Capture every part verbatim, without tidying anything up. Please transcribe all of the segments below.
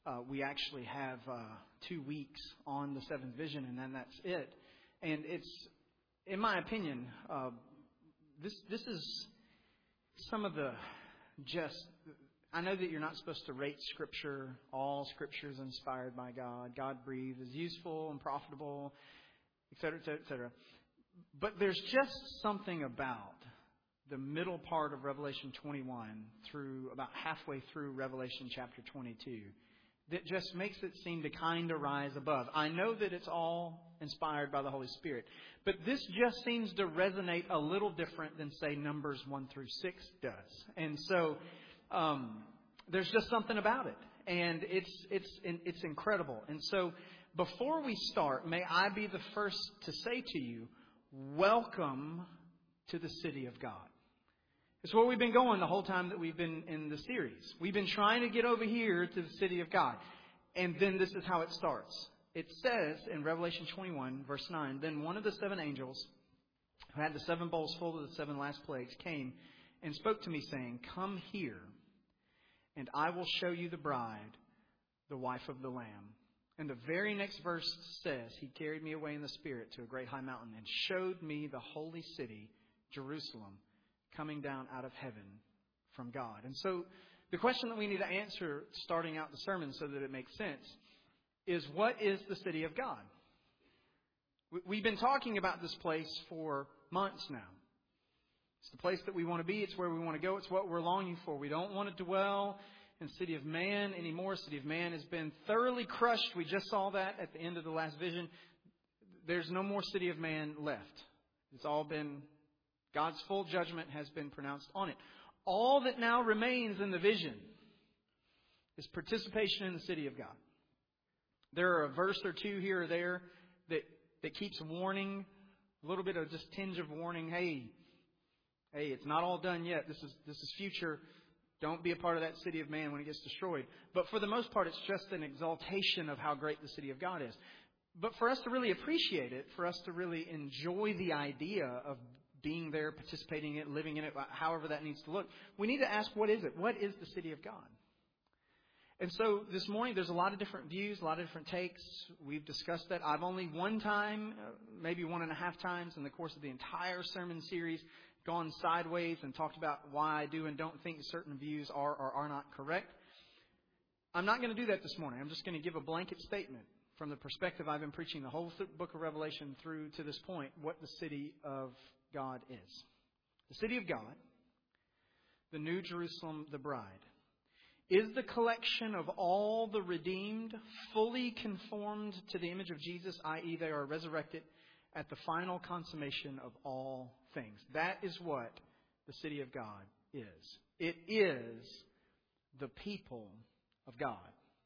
uh, we actually have uh, two weeks on the seventh vision, and then that's it. And it's, in my opinion, uh, this this is some of the just. I know that you're not supposed to rate Scripture. All Scripture is inspired by God. God breathed, is useful and profitable, et cetera, et cetera, et cetera. But there's just something about the middle part of Revelation twenty-one through about halfway through Revelation chapter twenty-two that just makes it seem to kind of rise above. I know that it's all inspired by the Holy Spirit, but this just seems to resonate a little different than, say, Numbers one through six does. And so um, there's just something about it, and it's it's it's incredible. And so before we start, may I be the first to say to you, welcome to the city of God. It's where we've been going the whole time that we've been in the series. We've been trying to get over here to the city of God. And then this is how it starts. It says in Revelation twenty-one, verse nine, then one of the seven angels who had the seven bowls full of the seven last plagues came and spoke to me, saying, come here, and I will show you the bride, the wife of the Lamb. And the very next verse says, he carried me away in the Spirit to a great high mountain and showed me the holy city, Jerusalem, coming down out of heaven from God. And so the question that we need to answer starting out the sermon so that it makes sense is, what is the city of God? We've been talking about this place for months now. It's the place that we want to be. It's where we want to go. It's what we're longing for. We don't want to dwell in the city of man anymore. City of man has been thoroughly crushed. We just saw that at the end of the last vision. There's no more city of man left. It's all been, God's full judgment has been pronounced on it. All that now remains in the vision is participation in the city of God. There are a verse or two here or there that, that keeps warning, a little bit of just tinge of warning. Hey, hey, it's not all done yet. This is this is future. Don't be a part of that city of man when it gets destroyed. But for the most part, it's just an exaltation of how great the city of God is. But for us to really appreciate it, for us to really enjoy the idea of being there, participating in it, living in it, however that needs to look, we need to ask, what is it? What is the city of God? And so this morning, there's a lot of different views, a lot of different takes. We've discussed that. I've only one time, maybe one and a half times in the course of the entire sermon series, gone sideways and talked about why I do and don't think certain views are or are not correct. I'm not going to do that this morning. I'm just going to give a blanket statement from the perspective I've been preaching the whole th- book of Revelation through to this point, what the city of God is. The city of God, the New Jerusalem, the bride, is the collection of all the redeemed, fully conformed to the image of Jesus, that is they are resurrected at the final consummation of all things. That is what the city of God is. It is the people of God.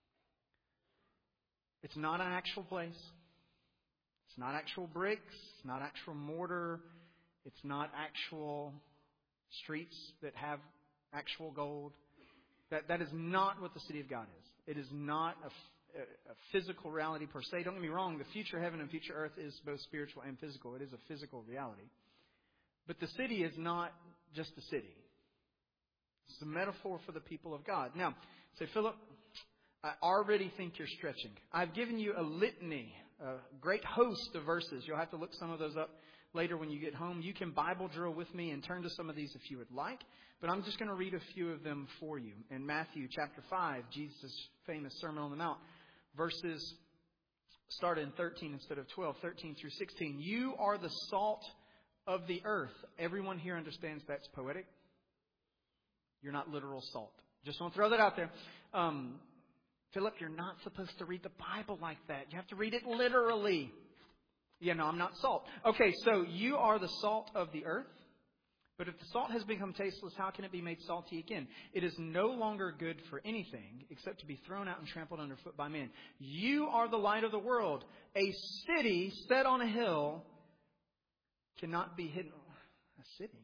It's not an actual place. It's not actual bricks. It's not actual mortar. It's not actual streets that have actual gold. That that is not what the city of God is. It is not a, a, a physical reality per se. Don't get me wrong. The future heaven and future earth is both spiritual and physical. It is a physical reality. But the city is not just a city. It's a metaphor for the people of God. Now, say, Philip, I already think you're stretching. I've given you a litany, a great host of verses. You'll have to look some of those up later when you get home. You can Bible drill with me and turn to some of these if you would like. But I'm just going to read a few of them for you. In Matthew chapter five, Jesus' famous Sermon on the Mount, verses start in thirteen instead of twelve, thirteen through sixteen. You are the salt of the earth. Everyone here understands that's poetic. You're not literal salt. Just want to throw that out there. Um, Philip, you're not supposed to read the Bible like that. You have to read it literally. Yeah, no, I'm not salt. Okay, so you are the salt of the earth. But if the salt has become tasteless, how can it be made salty again? It is no longer good for anything except to be thrown out and trampled underfoot by men. You are the light of the world. A city set on a hill cannot be hidden. A city?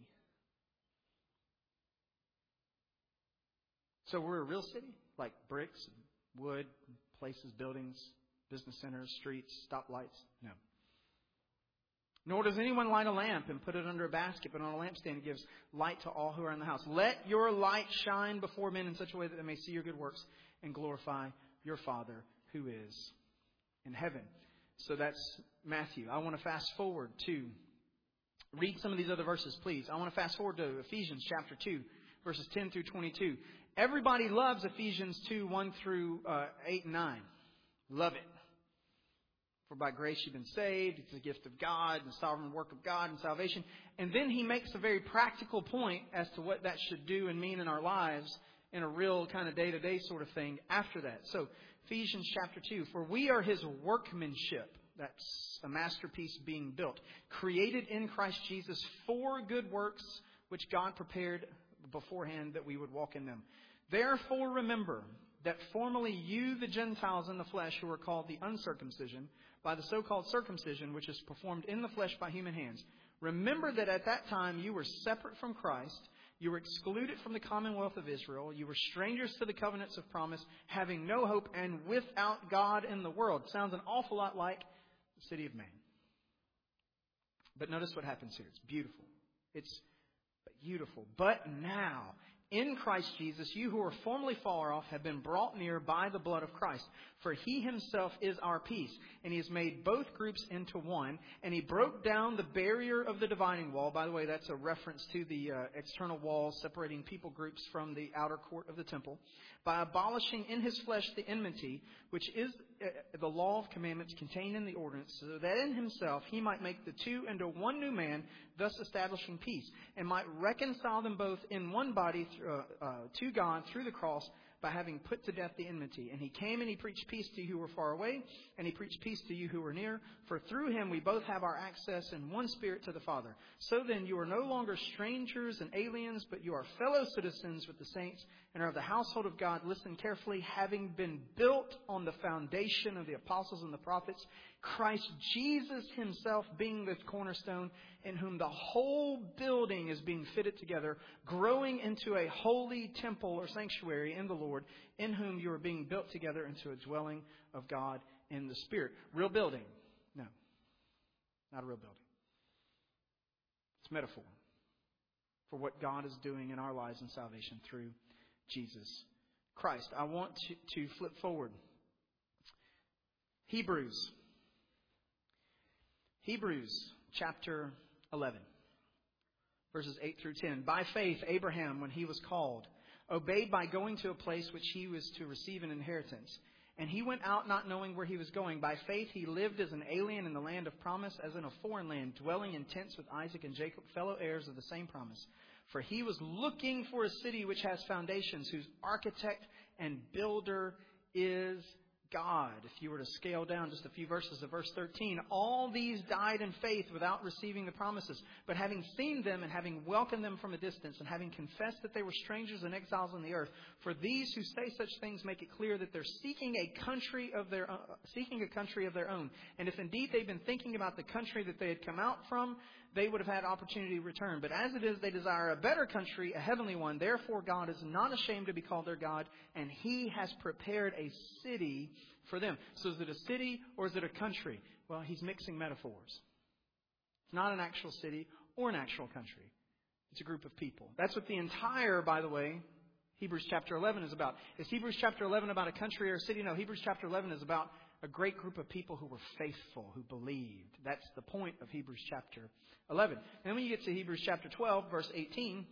So we're a real city? Like bricks, wood, places, buildings, business centers, streets, stoplights? No. Nor does anyone light a lamp and put it under a basket, but on a lampstand it gives light to all who are in the house. Let your light shine before men in such a way that they may see your good works and glorify your Father who is in heaven. So that's Matthew. I want to fast forward to read some of these other verses, please. I want to fast forward to Ephesians chapter two, verses ten through twenty-two. Everybody loves Ephesians two, one through uh, eight and nine. Love it. For by grace you've been saved. It's the gift of God, the sovereign work of God and salvation. And then he makes a very practical point as to what that should do and mean in our lives in a real kind of day-to-day sort of thing after that. So Ephesians chapter two, for we are his workmanship. That's a masterpiece being built. Created in Christ Jesus for good works, which God prepared beforehand that we would walk in them. Therefore remember that formerly you, the Gentiles in the flesh, who are called the uncircumcision, by the so-called circumcision, which is performed in the flesh by human hands. Remember that at that time you were separate from Christ. You were excluded from the commonwealth of Israel. You were strangers to the covenants of promise, having no hope and without God in the world. Sounds an awful lot like the city of Maine. But notice what happens here. It's beautiful. It's beautiful. But now, in Christ Jesus, you who were formerly far off have been brought near by the blood of Christ. For he himself is our peace, and he has made both groups into one, and he broke down the barrier of the dividing wall. By the way, that's a reference to the uh, external wall separating people groups from the outer court of the temple, by abolishing in his flesh the enmity, which is uh, the law of commandments contained in the ordinance, so that in himself he might make the two into one new man, thus establishing peace, and might reconcile them both in one body through, uh, uh, to God through the cross, by having put to death the enmity. And he came and he preached peace to you who were far away, and he preached peace to you who were near. For through him we both have our access in one Spirit to the Father. So then you are no longer strangers and aliens, but you are fellow citizens with the saints and are of the household of God. Listen carefully, having been built on the foundation of the apostles and the prophets, Christ Jesus himself being the cornerstone, in whom the whole building is being fitted together, growing into a holy temple or sanctuary in the Lord, in whom you are being built together into a dwelling of God in the Spirit. Real building? No. Not a real building. It's metaphor for what God is doing in our lives in salvation through Jesus Christ. I want to, to flip forward. Hebrews. Hebrews chapter eleven, verses eight through ten. By faith, Abraham, when he was called, obeyed by going to a place which he was to receive an inheritance. And he went out not knowing where he was going. By faith, he lived as an alien in the land of promise, as in a foreign land, dwelling in tents with Isaac and Jacob, fellow heirs of the same promise. For he was looking for a city which has foundations, whose architect and builder is God. If you were to scale down just a few verses of verse thirteen, all these died in faith without receiving the promises. But having seen them and having welcomed them from a distance and having confessed that they were strangers and exiles on the earth, for these who say such things make it clear that they're seeking a country of their own, seeking a country of their own. And if indeed they've been thinking about the country that they had come out from, they would have had opportunity to return. But as it is, they desire a better country, a heavenly one. Therefore, God is not ashamed to be called their God, and he has prepared a city for them. So is it a city or is it a country? Well, he's mixing metaphors. It's not an actual city or an actual country. It's a group of people. That's what the entire, by the way, Hebrews chapter eleven is about. Is Hebrews chapter eleven about a country or a city? No, Hebrews chapter eleven is about a great group of people who were faithful, who believed. That's the point of Hebrews chapter eleven. And then when you get to Hebrews chapter twelve, verse eighteen,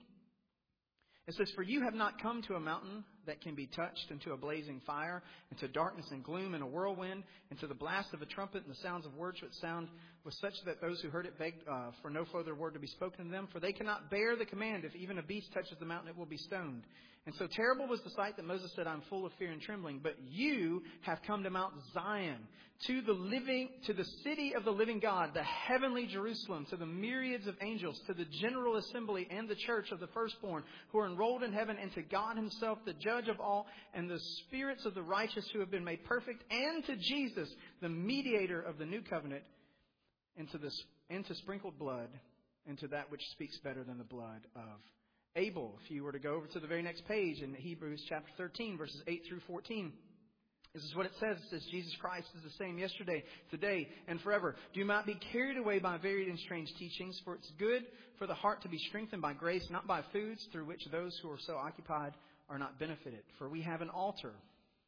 it says, for you have not come to a mountain that can be touched, and to a blazing fire, and to darkness and gloom and a whirlwind, and to the blast of a trumpet and the sounds of words which sound was such that those who heard it begged uh, for no further word to be spoken to them. For they cannot bear the command, if even a beast touches the mountain, it will be stoned. And so terrible was the sight that Moses said, I'm full of fear and trembling. But you have come to Mount Zion, to the living, to the city of the living God, the heavenly Jerusalem, to the myriads of angels, to the general assembly and the church of the firstborn who are enrolled in heaven, and to God himself, the judge of all, and the spirits of the righteous who have been made perfect, and to Jesus, the mediator of the new covenant, and to the, and to sprinkled blood, and to that which speaks better than the blood of Abel. If you were to go over to the very next page in Hebrews chapter thirteen, verses eight through fourteen, this is what it says. It says, Jesus Christ is the same yesterday, today, and forever. Do not be carried away by varied and strange teachings, for it's good for the heart to be strengthened by grace, not by foods through which those who are so occupied are not benefited. For we have an altar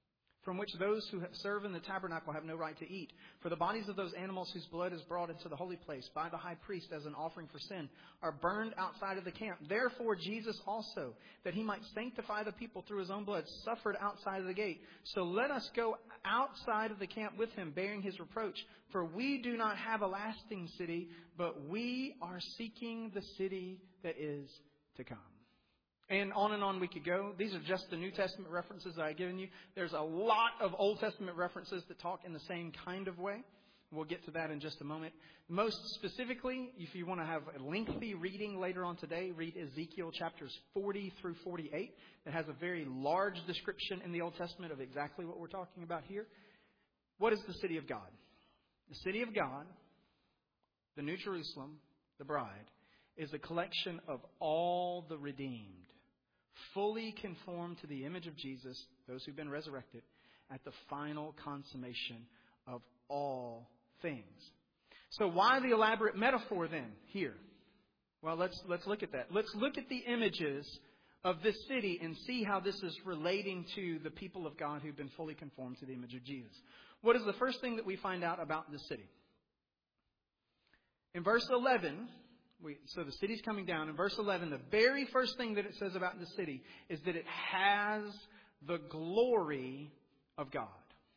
from which those who serve in the tabernacle have no right to eat. For the bodies of those animals whose blood is brought into the holy place by the high priest as an offering for sin are burned outside of the camp. Therefore Jesus also, that he might sanctify the people through his own blood, suffered outside of the gate. So let us go outside of the camp with him, bearing his reproach. For we do not have a lasting city, but we are seeking the city that is to come. And on and on we could go. These are just the New Testament references that I've given you. There's a lot of Old Testament references that talk in the same kind of way. We'll get to that in just a moment. Most specifically, if you want to have a lengthy reading later on today, read Ezekiel chapters forty through forty-eight. It has a very large description in the Old Testament of exactly what we're talking about here. What is the city of God? The city of God, the New Jerusalem, the bride, is a collection of all the redeemed, fully conformed to the image of Jesus, those who've been resurrected, at the final consummation of all things. So why the elaborate metaphor then here? Well, let's let's look at that. Let's look at the images of this city and see how this is relating to the people of God who've been fully conformed to the image of Jesus. What is the first thing that we find out about this city? In verse eleven, We, so the city's coming down. In verse eleven, the very first thing that it says about the city is that it has the glory of God.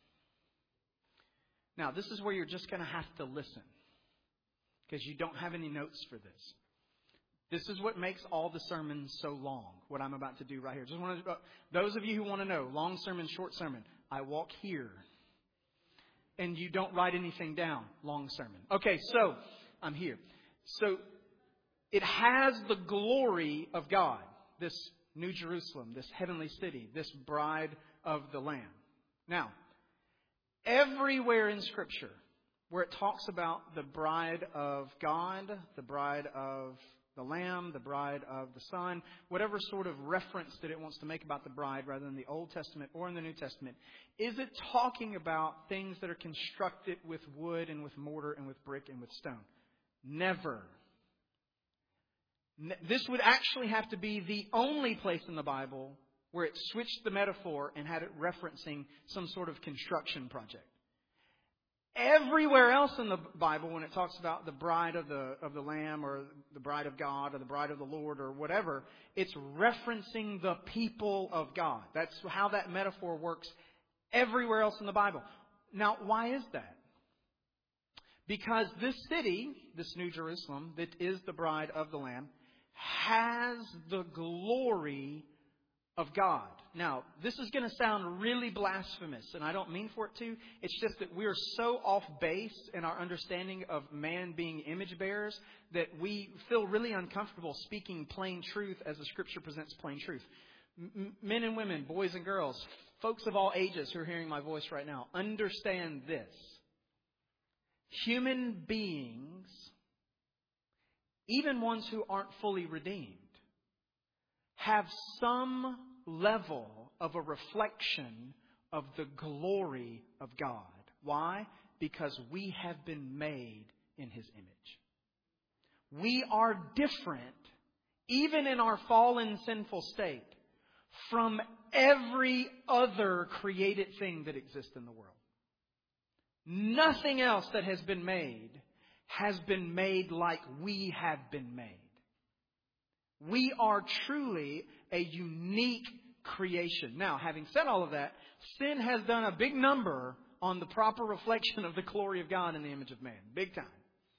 Now, this is where you're just going to have to listen, because you don't have any notes for this. This is what makes all the sermons so long, what I'm about to do right here. Just want to, those of you who want to know, long sermon, short sermon, I walk here, and you don't write anything down, long sermon. Okay, so I'm here. So it has the glory of God, this New Jerusalem, this heavenly city, this bride of the Lamb. Now, everywhere in Scripture where it talks about the bride of God, the bride of the Lamb, the bride of the Son, whatever sort of reference that it wants to make about the bride, rather than the Old Testament or in the New Testament, is it talking about things that are constructed with wood and with mortar and with brick and with stone? Never. This would actually have to be the only place in the Bible where it switched the metaphor and had it referencing some sort of construction project. Everywhere else in the Bible, when it talks about the bride of the of the Lamb or the bride of God or the bride of the Lord or whatever, it's referencing the people of God. That's how that metaphor works everywhere else in the Bible. Now, why is that? Because this city, this New Jerusalem, that is the bride of the Lamb, has the glory of God. Now, this is going to sound really blasphemous, and I don't mean for it to. It's just that we are so off base in our understanding of man being image bearers that we feel really uncomfortable speaking plain truth as the Scripture presents plain truth. M- men and women, boys and girls, folks of all ages who are hearing my voice right now, understand this. Human beings, even ones who aren't fully redeemed, have some level of a reflection of the glory of God. Why? Because we have been made in His image. We are different, even in our fallen, sinful state, from every other created thing that exists in the world. Nothing else that has been made has been made like we have been made. We are truly a unique creation. Now, having said all of that, sin has done a big number on the proper reflection of the glory of God in the image of man. Big time.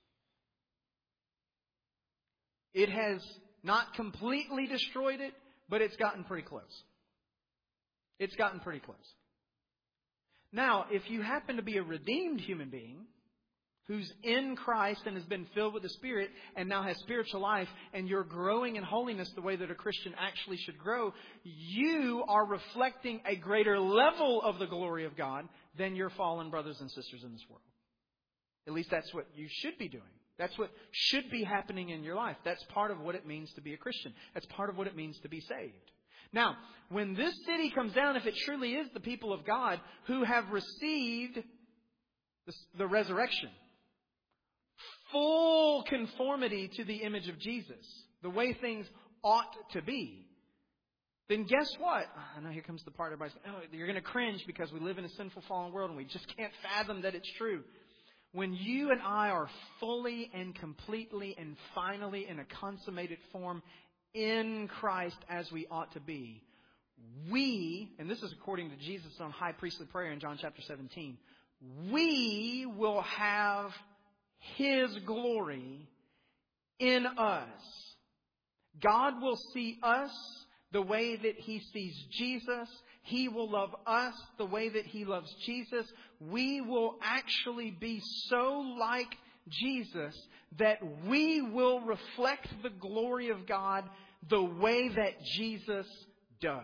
It has not completely destroyed it, but it's gotten pretty close. It's gotten pretty close. Now, if you happen to be a redeemed human being who's in Christ and has been filled with the Spirit and now has spiritual life, and you're growing in holiness the way that a Christian actually should grow, you are reflecting a greater level of the glory of God than your fallen brothers and sisters in this world. At least that's what you should be doing. That's what should be happening in your life. That's part of what it means to be a Christian. That's part of what it means to be saved. Now, when this city comes down, if it truly is the people of God who have received the, the resurrection, full conformity to the image of Jesus, the way things ought to be, then guess what? I know here comes the part everybody's saying, oh, you're going to cringe because we live in a sinful, fallen world and we just can't fathom that it's true. When you and I are fully and completely and finally in a consummated form in Christ as we ought to be, we, and this is according to Jesus' own high priestly prayer in John chapter seventeen, we will have His glory in us. God will see us the way that He sees Jesus. He will love us the way that He loves Jesus. We will actually be so like Jesus that we will reflect the glory of God the way that Jesus does.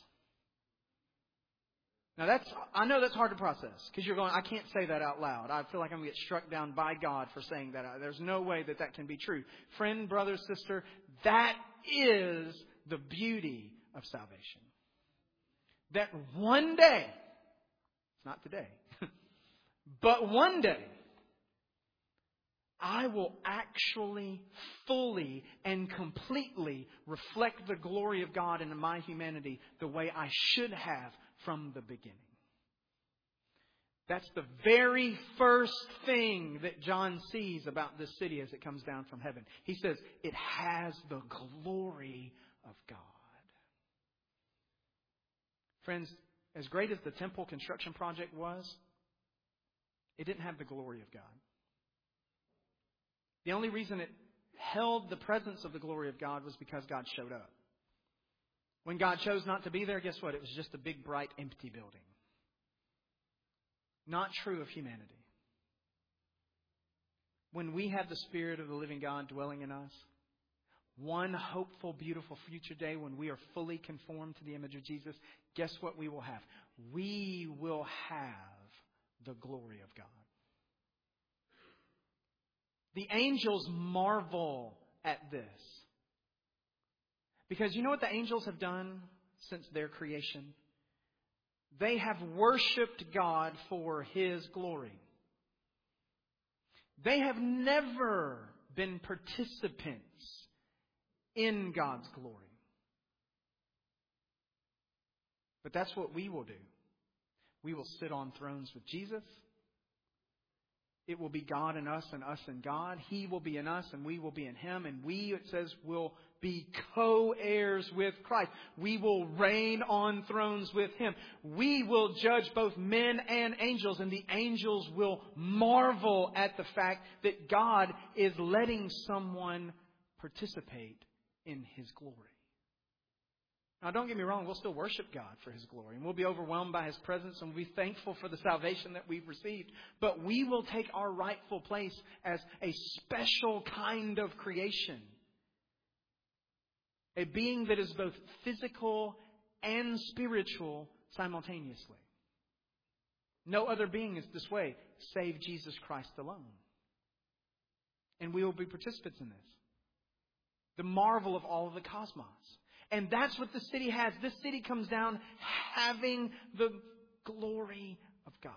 Now that's, I know that's hard to process because you're going, I can't say that out loud. I feel like I'm going to get struck down by God for saying that. There's no way that that can be true. Friend, brother, sister, that is the beauty of salvation. That one day, it's not today, but one day, I will actually fully and completely reflect the glory of God into my humanity the way I should have from the beginning. That's the very first thing that John sees about this city as it comes down from heaven. He says, it has the glory of God. Friends, as great as the temple construction project was, it didn't have the glory of God. The only reason it held the presence of the glory of God was because God showed up. When God chose not to be there, guess what? It was just a big, bright, empty building. Not true of humanity. When we have the Spirit of the living God dwelling in us, one hopeful, beautiful future day when we are fully conformed to the image of Jesus, guess what we will have? We will have the glory of God. The angels marvel at this. Because you know what the angels have done since their creation? They have worshipped God for His glory. They have never been participants in God's glory. But that's what we will do. We will sit on thrones with Jesus. It will be God in us and us in God. He will be in us and we will be in Him. And we, it says, will be co-heirs with Christ. We will reign on thrones with Him. We will judge both men and angels. And the angels will marvel at the fact that God is letting someone participate in His glory. Now, don't get me wrong, we'll still worship God for His glory. And we'll be overwhelmed by His presence and we'll be thankful for the salvation that we've received. But we will take our rightful place as a special kind of creation. A being that is both physical and spiritual simultaneously. No other being is this way, save Jesus Christ alone. And we will be participants in this. The marvel of all of the cosmos. And that's what the city has. This city comes down having the glory of God.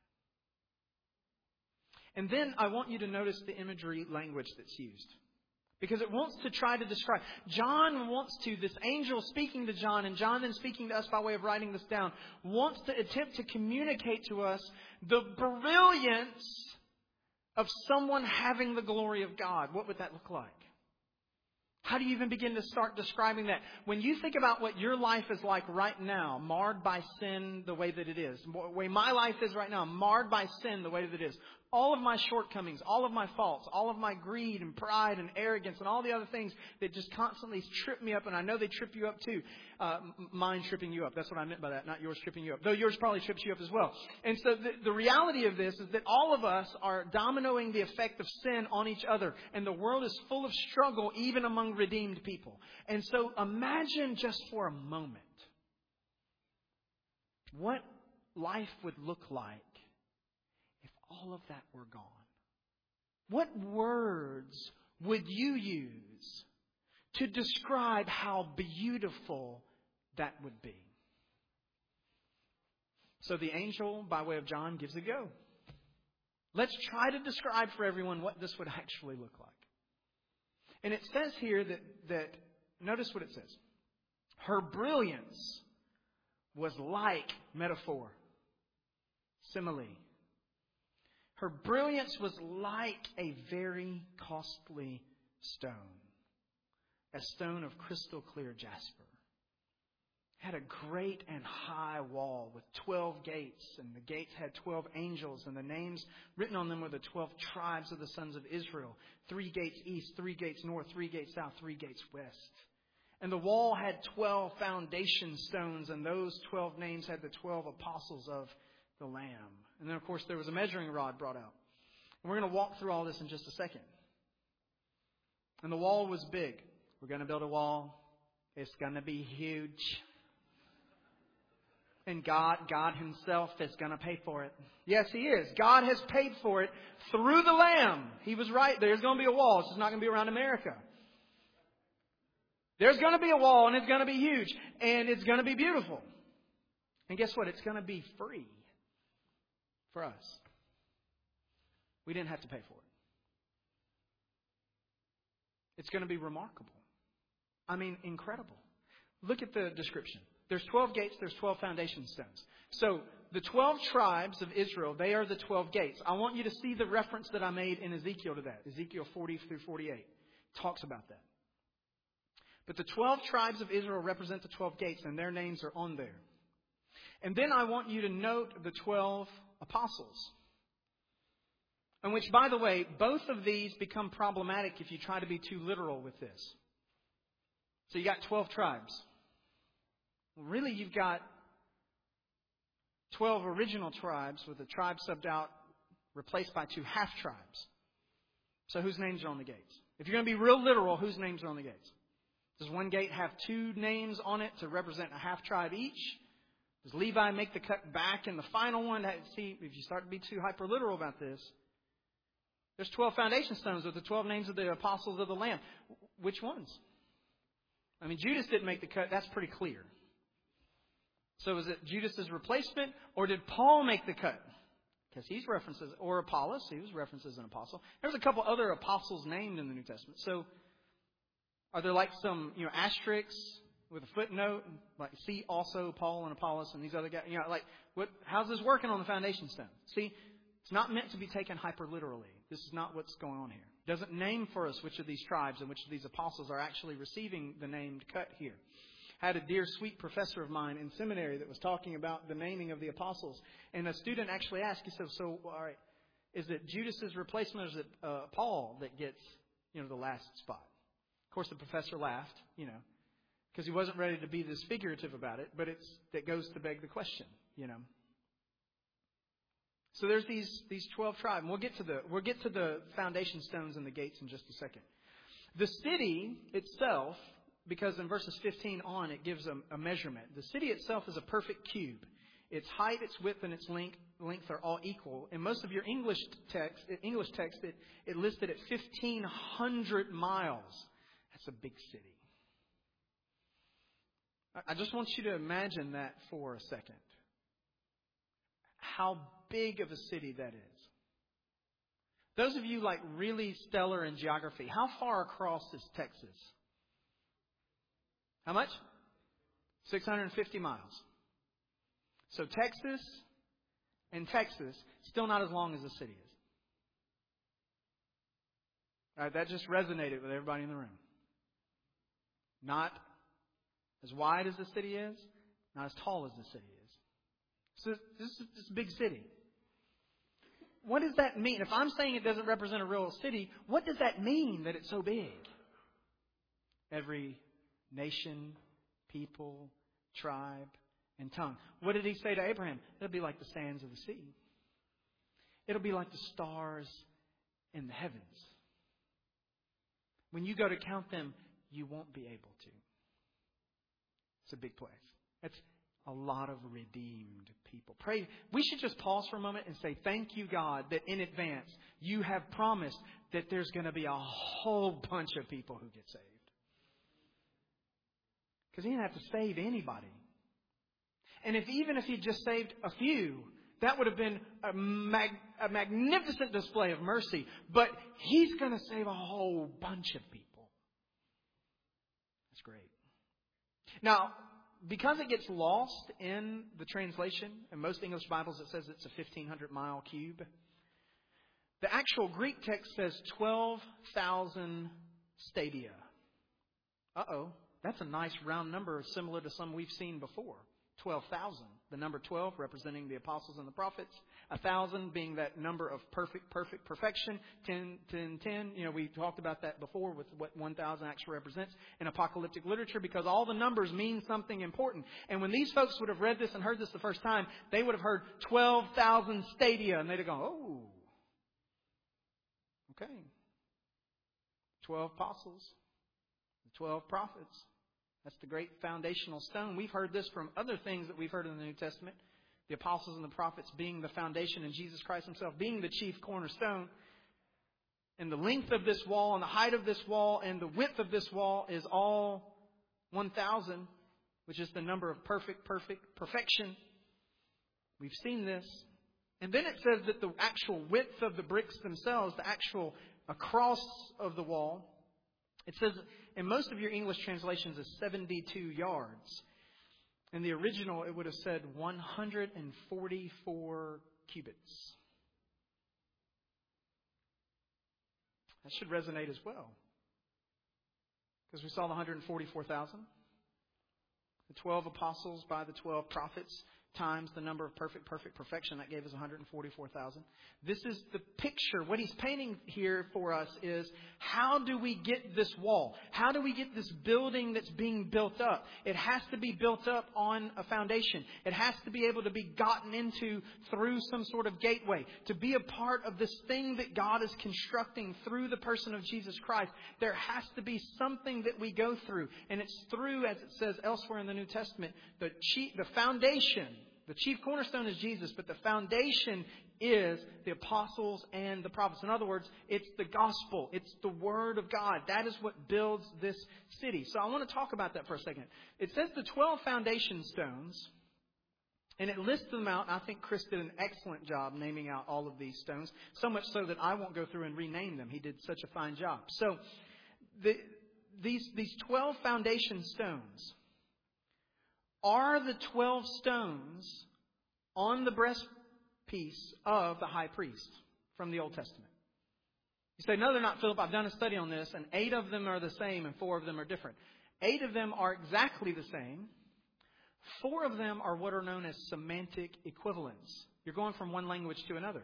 And then I want you to notice the imagery language that's used. Because it wants to try to describe. John wants to, this angel speaking to John, and John then speaking to us by way of writing this down, wants to attempt to communicate to us the brilliance of someone having the glory of God. What would that look like? How do you even begin to start describing that? When you think about what your life is like right now, marred by sin the way that it is, the way my life is right now, marred by sin the way that it is, all of my shortcomings, all of my faults, all of my greed and pride and arrogance and all the other things that just constantly trip me up, and I know they trip you up too. Uh, mine tripping you up. That's what I meant by that, not yours tripping you up. Though yours probably trips you up as well. And so the, the reality of this is that all of us are dominoing the effect of sin on each other. And the world is full of struggle even among redeemed people. And so imagine just for a moment what life would look like if all of that were gone. What words would you use to describe how beautiful that would be? So the angel, by way of John, gives a go. Let's try to describe for everyone what this would actually look like. And it says here that, that notice what it says. Her brilliance was like metaphor, simile. Her brilliance was like a very costly stone, a stone of crystal clear jasper. Had a great and high wall with twelve gates, and the gates had twelve angels, and the names written on them were the twelve tribes of the sons of Israel. Three gates east, three gates north, three gates south, three gates west. And the wall had twelve foundation stones, and those twelve names had the twelve apostles of the Lamb. And then, of course, there was a measuring rod brought out. And we're going to walk through all this in just a second. And the wall was big. We're going to build a wall. It's going to be huge. And God, God Himself is going to pay for it. Yes, He is. God has paid for it through the Lamb. He was right. There's going to be a wall. It's just not going to be around America. There's going to be a wall, and it's going to be huge. And it's going to be beautiful. And guess what? It's going to be free for us. We didn't have to pay for it. It's going to be remarkable. I mean, incredible. Look at the description. There's twelve gates, there's twelve foundation stones. So the twelve tribes of Israel, they are the twelve gates. I want you to see the reference that I made in Ezekiel to that. Ezekiel forty through forty-eight talks about that. But the twelve tribes of Israel represent the twelve gates, and their names are on there. And then I want you to note the twelve apostles. And which, by the way, both of these become problematic if you try to be too literal with this. So you got twelve tribes. Well, really, you've got twelve original tribes with a tribe subbed out, replaced by two half tribes. So whose names are on the gates? If you're going to be real literal, whose names are on the gates? Does one gate have two names on it to represent a half tribe each? Does Levi make the cut back in the final one? See, if you start to be too hyper literal about this, there's twelve foundation stones with the twelve names of the apostles of the Lamb. Which ones? I mean, Judas didn't make the cut. That's pretty clear. So is it Judas's replacement, or did Paul make the cut? Because he's referenced as, or Apollos, he was referenced as an apostle. There's a couple other apostles named in the New Testament. So are there like some, you know, asterisks with a footnote, like see also Paul and Apollos and these other guys? You know, like what? How's this working on the foundation stone? See, it's not meant to be taken hyper literally. This is not what's going on here. It doesn't name for us which of these tribes and which of these apostles are actually receiving the named cut here. I had a dear sweet professor of mine in seminary that was talking about the naming of the apostles. And a student actually asked, he said, so, all right, is it Judas's replacement or is it uh, Paul that gets, you know, the last spot? Of course, the professor laughed, you know, because he wasn't ready to be this figurative about it. But it's that goes to beg the question, you know. So there's these these twelve tribes. And we'll get to the we'll get to the foundation stones and the gates in just a second. The city itself, because in verses fifteen on it gives a, a measurement. The city itself is a perfect cube. Its height, its width, and its length length are all equal. In most of your English text, English text, it, it listed at fifteen hundred miles. That's a big city. I just want you to imagine that for a second. How big of a city that is. Those of you like really stellar in geography, how far across is Texas? How much? six hundred fifty miles. So Texas and Texas, still not as long as the city is. All right, that just resonated with everybody in the room. Not as wide as the city is, not as tall as the city is. So this is, this is a big city. What does that mean? If I'm saying it doesn't represent a real city, what does that mean that it's so big? Every nation, people, tribe, and tongue. What did He say to Abraham? It'll be like the sands of the sea. It'll be like the stars in the heavens. When you go to count them, you won't be able to. It's a big place. That's a lot of redeemed people. Pray. We should just pause for a moment and say, thank you, God, that in advance you have promised that there's going to be a whole bunch of people who get saved. Because He didn't have to save anybody. And if even if He just saved a few, that would have been a, mag, a magnificent display of mercy. But He's going to save a whole bunch of people. That's great. Now, because it gets lost in the translation, in most English Bibles it says it's a fifteen hundred mile cube. The actual Greek text says twelve thousand stadia. Uh-oh, that's a nice round number similar to some we've seen before. twelve thousand. The number twelve representing the apostles and the prophets. one thousand being that number of perfect, perfect perfection. ten, ten, ten. You know, we talked about that before with what one thousand actually represents in apocalyptic literature, because all the numbers mean something important. And when these folks would have read this and heard this the first time, they would have heard twelve thousand stadia. And they'd have gone, oh, okay. twelve apostles, the twelve prophets. That's the great foundational stone. We've heard this from other things that we've heard in the New Testament. The apostles and the prophets being the foundation, and Jesus Christ himself being the chief cornerstone. And the length of this wall and the height of this wall and the width of this wall is all one thousand, which is the number of perfect, perfect, perfection. We've seen this. And then it says that the actual width of the bricks themselves, the actual across of the wall, it says in most of your English translations is seventy-two yards. In the original, it would have said one hundred forty-four cubits. That should resonate as well, because we saw the one hundred forty-four thousand. The twelve apostles by the twelve prophets times the number of perfect, perfect, perfection. That gave us one hundred forty-four thousand. This is the picture. What he's painting here for us is, how do we get this wall? How do we get this building that's being built up? It has to be built up on a foundation. It has to be able to be gotten into through some sort of gateway. To be a part of this thing that God is constructing through the person of Jesus Christ, there has to be something that we go through. And it's through, as it says elsewhere in the New Testament, the chief, the foundation. The chief cornerstone is Jesus, but the foundation is the apostles and the prophets. In other words, it's the gospel. It's the word of God. That is what builds this city. So I want to talk about that for a second. It says the twelve foundation stones, and it lists them out. I think Chris did an excellent job naming out all of these stones, so much so that I won't go through and rename them. He did such a fine job. So the, these, these twelve foundation stones are the twelve stones on the breastpiece of the high priest from the Old Testament. You say, no, they're not, Philip. I've done a study on this, and eight of them are the same and four of them are different. Eight of them are exactly the same. Four of them are what are known as semantic equivalents. You're going from one language to another.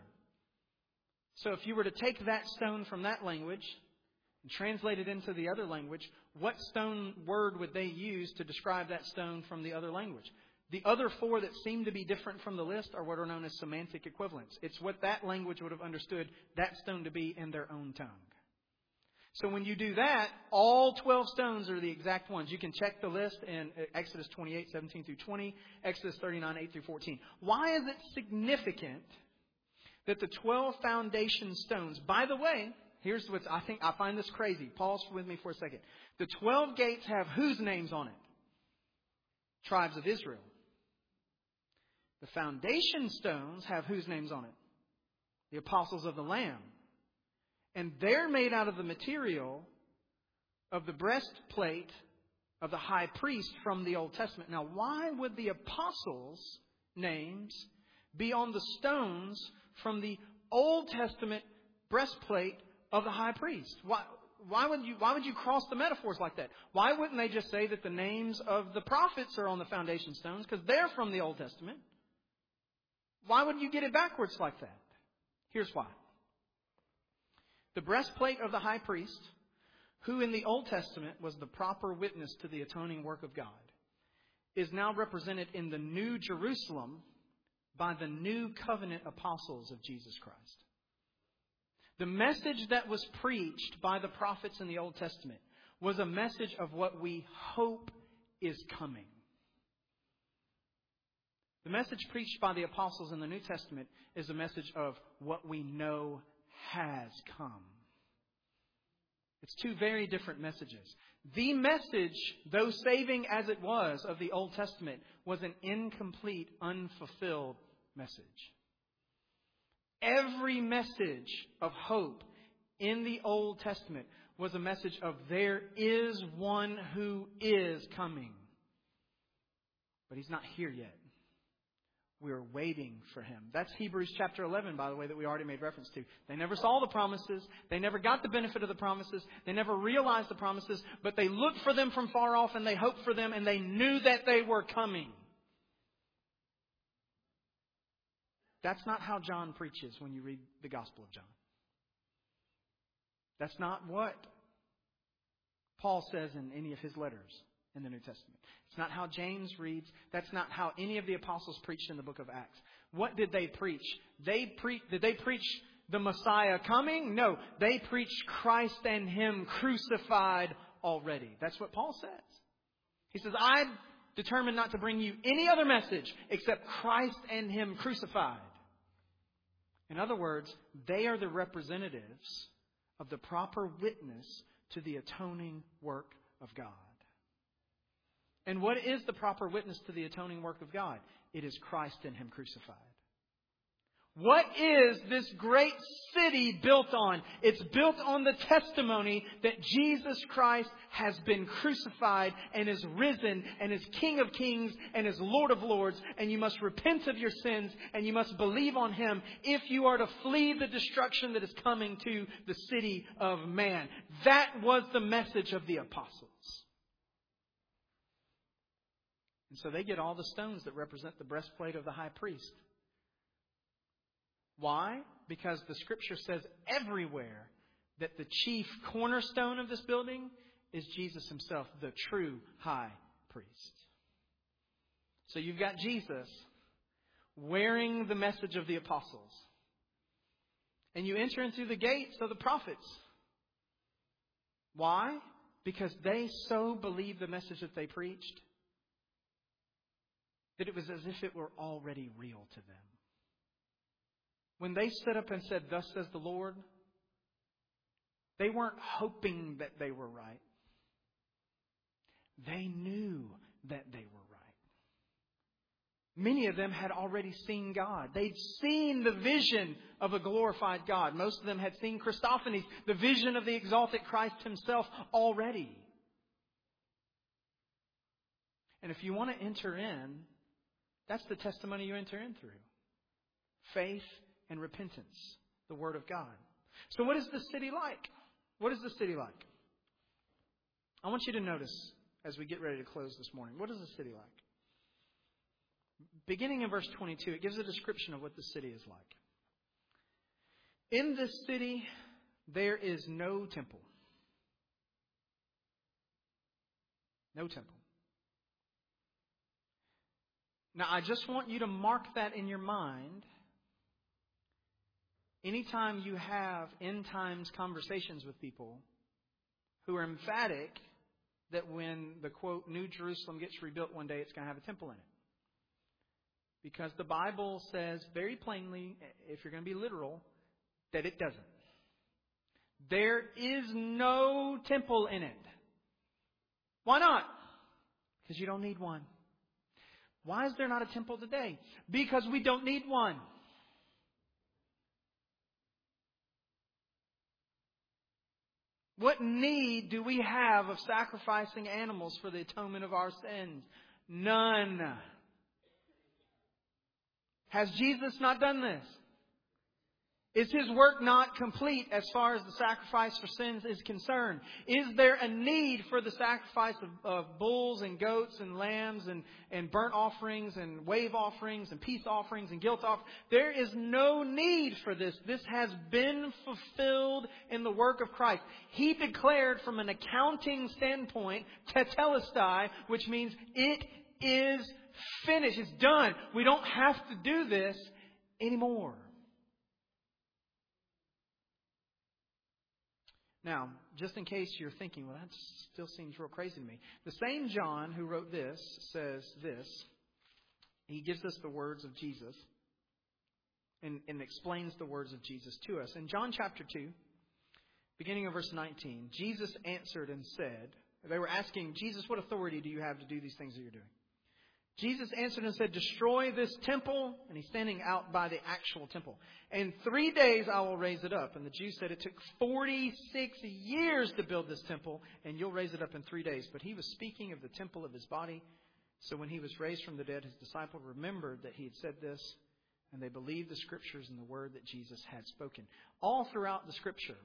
So if you were to take that stone from that language and translate it into the other language, what stone word would they use to describe that stone from the other language? The other four that seem to be different from the list are what are known as semantic equivalents. It's what that language would have understood that stone to be in their own tongue. So when you do that, all twelve stones are the exact ones. You can check the list in Exodus twenty-eight, seventeen through twenty, Exodus thirty-nine, eight through fourteen. Why is it significant that the twelve foundation stones, by the way, here's what I think, I find this crazy. Pause with me for a second. The twelve gates have whose names on it? Tribes of Israel. The foundation stones have whose names on it? The apostles of the Lamb. And they're made out of the material of the breastplate of the high priest from the Old Testament. Now, why would the apostles' names be on the stones from the Old Testament breastplate of the high priest? Why, why would you, why would you cross the metaphors like that? Why wouldn't they just say that the names of the prophets are on the foundation stones because they're from the Old Testament? Why would you get it backwards like that? Here's why. The breastplate of the high priest, who in the Old Testament was the proper witness to the atoning work of God, is now represented in the New Jerusalem by the new covenant apostles of Jesus Christ. The message that was preached by the prophets in the Old Testament was a message of what we hope is coming. The message preached by the apostles in the New Testament is a message of what we know has come. It's two very different messages. The message, though saving as it was, of the Old Testament was an incomplete, unfulfilled message. Every message of hope in the Old Testament was a message of there is one who is coming. but He's not here yet. We're waiting for Him. That's Hebrews chapter eleven, by the way, that we already made reference to. They never saw the promises. They never got the benefit of the promises. They never realized the promises, but they looked for them from far off and they hoped for them and they knew that they were coming. That's not how John preaches when you read the Gospel of John. That's not what Paul says in any of his letters in the New Testament. It's not how James reads. That's not how any of the apostles preached in the book of Acts. What did they preach? They pre- did they preach the Messiah coming? No. They preached Christ and Him crucified already. That's what Paul says. He says, I determined not to bring you any other message except Christ and Him crucified. In other words, they are the representatives of the proper witness to the atoning work of God. And what is the proper witness to the atoning work of God? It is Christ and Him crucified. What is this great city built on? It's built on the testimony that Jesus Christ has been crucified and is risen and is King of Kings and is Lord of Lords. And you must repent of your sins and you must believe on Him if you are to flee the destruction that is coming to the city of man. That was the message of the apostles. And so they get all the stones that represent the breastplate of the high priest. Why? Because the Scripture says everywhere that the chief cornerstone of this building is Jesus Himself, the true high priest. So you've got Jesus wearing the message of the apostles. And you enter in through the gates of the prophets. Why? Because they so believed the message that they preached that it was as if it were already real to them. When they stood up and said, "Thus says the Lord," they weren't hoping that they were right. They knew that they were right. Many of them had already seen God. They'd seen the vision of a glorified God. Most of them had seen Christophanies, the vision of the exalted Christ Himself already. And if you want to enter in, that's the testimony you enter in through. Faith and repentance, the Word of God. So what is the city like? What is the city like? I want you to notice as we get ready to close this morning. What is the city like? Beginning in verse twenty-two, it gives a description of what the city is like. In this city, there is no temple. No temple. Now, I just want you to mark that in your mind. Anytime you have end times conversations with people who are emphatic that when the, quote, New Jerusalem gets rebuilt one day, it's going to have a temple in it. Because the Bible says very plainly, if you're going to be literal, that it doesn't. There is no temple in it. Why not? Because you don't need one. Why is there not a temple today? Because we don't need one. What need do we have of sacrificing animals for the atonement of our sins? None. Has Jesus not done this? Is His work not complete as far as the sacrifice for sins is concerned? Is there a need for the sacrifice of, of bulls and goats and lambs and, and burnt offerings and wave offerings and peace offerings and guilt offerings? There is no need for this. This has been fulfilled in the work of Christ. He declared from an accounting standpoint, tetelestai, which means it is finished. It's done. We don't have to do this anymore. Now, just in case you're thinking, well, that still seems real crazy to me. The same John who wrote this says this. He gives us the words of Jesus and, and explains the words of Jesus to us. In John chapter two, beginning of verse nineteen, Jesus answered and said, they were asking, Jesus, what authority do you have to do these things that you're doing? Jesus answered and said, destroy this temple. And He's standing out by the actual temple. In three days I will raise it up. And the Jews said it took forty-six years to build this temple, and you'll raise it up in three days. But He was speaking of the temple of His body. So when he was raised from the dead, his disciples remembered that he had said this, and they believed the Scriptures and the word that Jesus had spoken. All throughout the Scripture,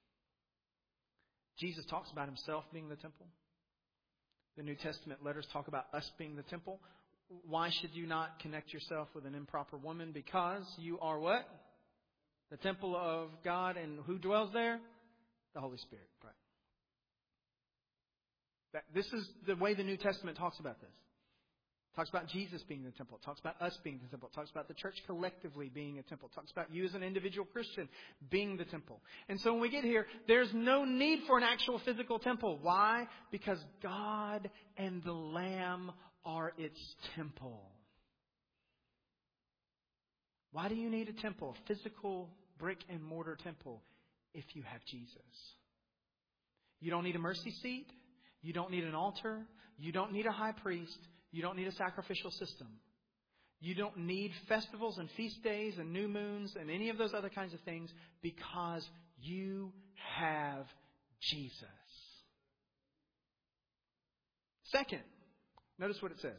Jesus talks about himself being the temple. The New Testament letters talk about us being the temple. Why should you not connect yourself with an improper woman? Because you are what? The temple of God. And who dwells there? The Holy Spirit. Right. That, this is the way the New Testament talks about this. It talks about Jesus being the temple. It talks about us being the temple. It talks about the church collectively being a temple. It talks about you as an individual Christian being the temple. And so when we get here, there's no need for an actual physical temple. Why? Because God and the Lamb are its temple. Why do you need a temple, a physical brick and mortar temple, if you have Jesus? You don't need a mercy seat. You don't need an altar. You don't need a high priest. You don't need a sacrificial system. You don't need festivals and feast days and new moons and any of those other kinds of things, because you have Jesus. Second, notice what it says.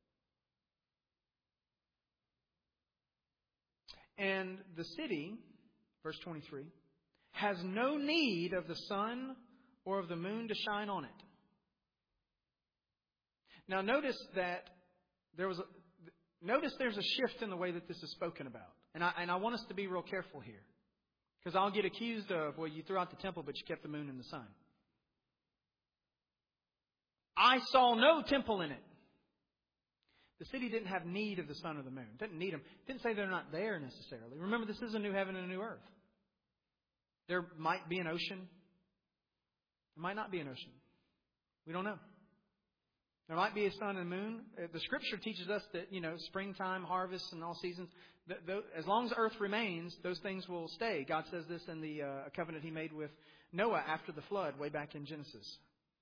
And the city, verse twenty-three, has no need of the sun or of the moon to shine on it. Now notice that there was a, notice there's a shift in the way that this is spoken about. And I, and I want us to be real careful here. Because I'll get accused of, well, you threw out the temple, but you kept the moon and the sun. I saw no temple in it. The city didn't have need of the sun or the moon. It didn't need them. It didn't say they're not there necessarily. Remember, this is a new heaven and a new earth. There might be an ocean. There might not be an ocean. We don't know. There might be a sun and moon. The Scripture teaches us that, you know, springtime, harvest, and all seasons, as long as earth remains, those things will stay. God says this in the uh, covenant He made with Noah after the flood, way back in Genesis.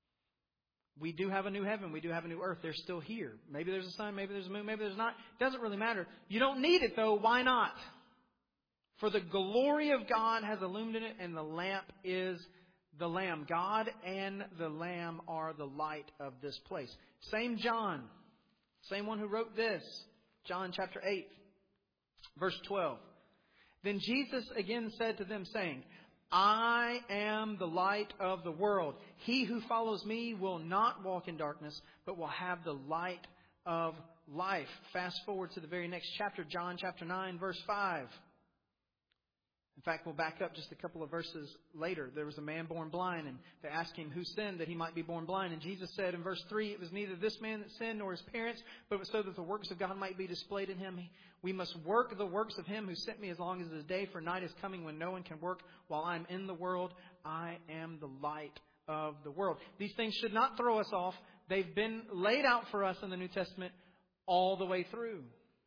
We do have a new heaven. We do have a new earth. They're still here. Maybe there's a sun. Maybe there's a moon. Maybe there's not. It doesn't really matter. You don't need it, though. Why not? For the glory of God has illuminated it, and the lamp is the Lamb. God and the Lamb are the light of this place. Same John. Same one who wrote this. John chapter eight, verse twelve. Then Jesus again said to them, saying, I am the light of the world. He who follows me will not walk in darkness, but will have the light of life. Fast forward to the very next chapter, John chapter nine, verse five. In fact, we'll back up just a couple of verses later. There was a man born blind, and they asked him who sinned that he might be born blind. And Jesus said in verse three, it was neither this man that sinned nor his parents, but it was so that the works of God might be displayed in him. We must work the works of Him who sent me as long as the day, for night is coming when no one can work while I am in the world. I am the light of the world. These things should not throw us off. They've been laid out for us in the New Testament all the way through.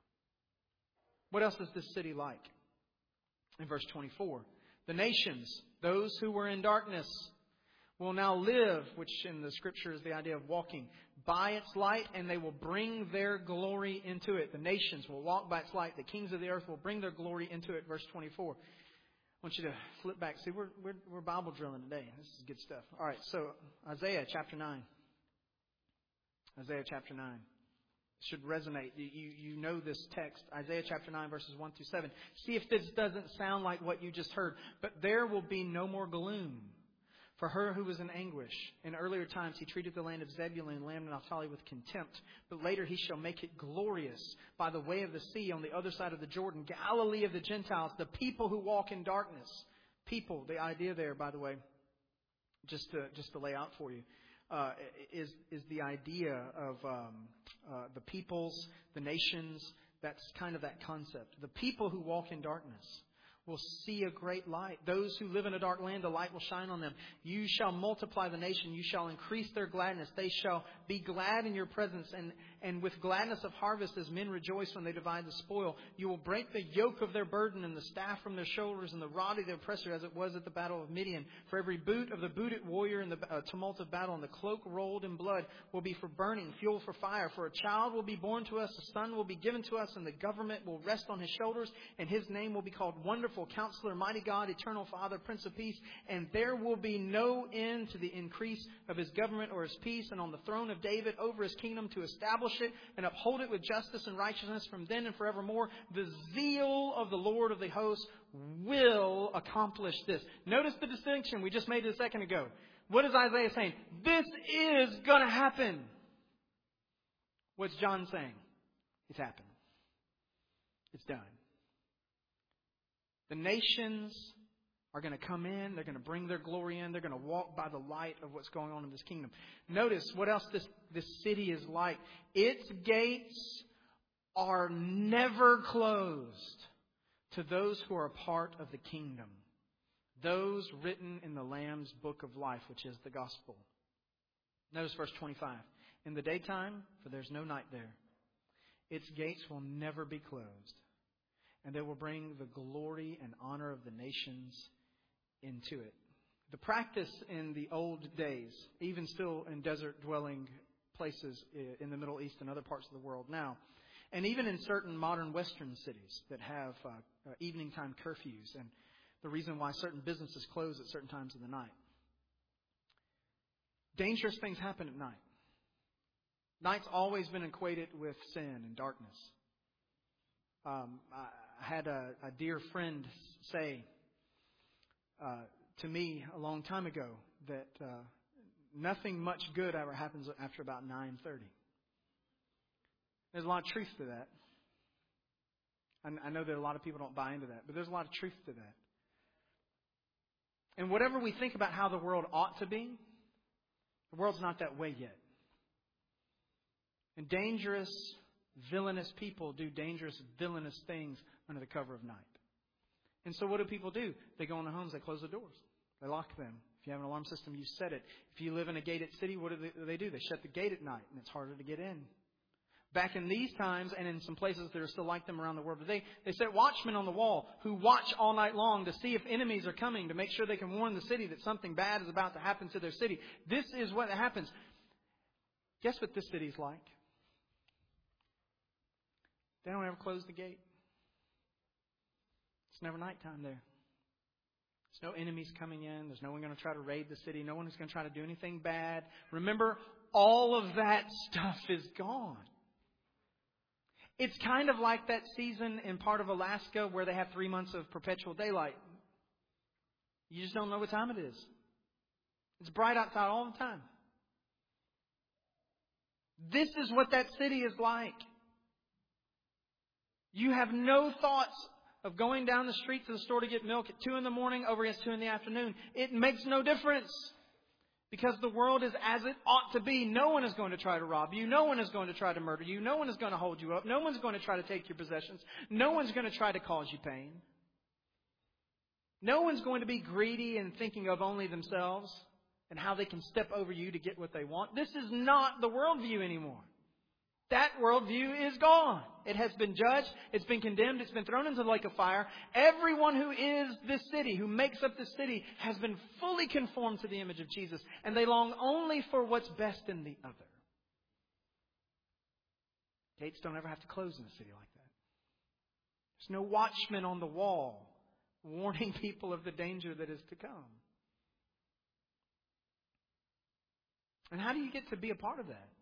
What else is this city like? In verse twenty-four, the nations, those who were in darkness, will now live, which in the Scripture is the idea of walking, by its light, and they will bring their glory into it. The nations will walk by its light. The kings of the earth will bring their glory into it. Verse twenty-four. I want you to flip back. See, we're, we're, we're Bible drilling today. This is good stuff. All right, so Isaiah chapter nine. Isaiah chapter nine. Should resonate. You, you know this text. Isaiah chapter nine, verses one through seven. See if this doesn't sound like what you just heard. But there will be no more gloom for her who was in anguish. In earlier times he treated the land of Zebulun and land of Naphtali with contempt. But later he shall make it glorious by the way of the sea on the other side of the Jordan. Galilee of the Gentiles, the people who walk in darkness. People, the idea there, by the way, just to, just to lay out for you. Uh, is is the idea of um, uh, the peoples, the nations. That's kind of that concept. The people who walk in darkness will see a great light. Those who live in a dark land, the light will shine on them. You shall multiply the nation. You shall increase their gladness. They shall be glad in your presence. And, and with gladness of harvest, as men rejoice when they divide the spoil, you will break the yoke of their burden and the staff from their shoulders and the rod of the oppressor, as it was at the battle of Midian. For every boot of the booted warrior in the uh, tumult of battle and the cloak rolled in blood will be for burning, fuel for fire. For a child will be born to us, a son will be given to us, and the government will rest on his shoulders, and his name will be called Wonderful Wonderful Counselor, Mighty God, Eternal Father, Prince of Peace. And there will be no end to the increase of His government or His peace. And on the throne of David over His kingdom to establish it and uphold it with justice and righteousness from then and forevermore. The zeal of the Lord of the hosts will accomplish this. Notice the distinction we just made a second ago. What is Isaiah saying? This is going to happen. What's John saying? It's happened. It's done. The nations are going to come in. They're going to bring their glory in. They're going to walk by the light of what's going on in this kingdom. Notice what else this, this city is like. Its gates are never closed to those who are a part of the kingdom. Those written in the Lamb's book of life, which is the gospel. Notice verse twenty-five. In the daytime, for there's no night there, its gates will never be closed, and they will bring the glory and honor of the nations into it. The practice in the old days, even still in desert-dwelling places in the Middle East and other parts of the world now, and even in certain modern Western cities that have uh, uh, evening time curfews, and the reason why certain businesses close at certain times of the night. Dangerous things happen at night. Night's always been equated with sin and darkness. Um, I had a, a dear friend say uh, to me a long time ago that uh, nothing much good ever happens after about nine thirty. There's a lot of truth to that. I, I know that a lot of people don't buy into that, but there's a lot of truth to that. And whatever we think about how the world ought to be, the world's not that way yet. And dangerous, villainous people do dangerous, villainous things under the cover of night. And so what do people do? They go in their homes, they close the doors. They lock them. If you have an alarm system, you set it. If you live in a gated city, what do they, they do? They shut the gate at night, and it's harder to get in. Back in these times, and in some places that are still like them around the world today, they set watchmen on the wall who watch all night long to see if enemies are coming, to make sure they can warn the city that something bad is about to happen to their city. This is what happens. Guess what this city's like? They don't ever close the gate. It's never nighttime there. There's no enemies coming in. There's no one going to try to raid the city. No one is going to try to do anything bad. Remember, all of that stuff is gone. It's kind of like that season in part of Alaska where they have three months of perpetual daylight. You just don't know what time it is. It's bright outside all the time. This is what that city is like. You have no thoughts of going down the street to the store to get milk at two in the morning over at two in the afternoon. It makes no difference. Because the world is as it ought to be. No one is going to try to rob you. No one is going to try to murder you. No one is going to hold you up. No one's going to try to take your possessions. No one's going to try to cause you pain. No one's going to be greedy and thinking of only themselves and how they can step over you to get what they want. This is not the worldview anymore. That worldview is gone. It has been judged. It's been condemned. It's been thrown into the lake of fire. Everyone who is this city, who makes up this city, has been fully conformed to the image of Jesus. And they long only for what's best in the other. Gates don't ever have to close in a city like that. There's no watchman on the wall warning people of the danger that is to come. And how do you get to be a part of that?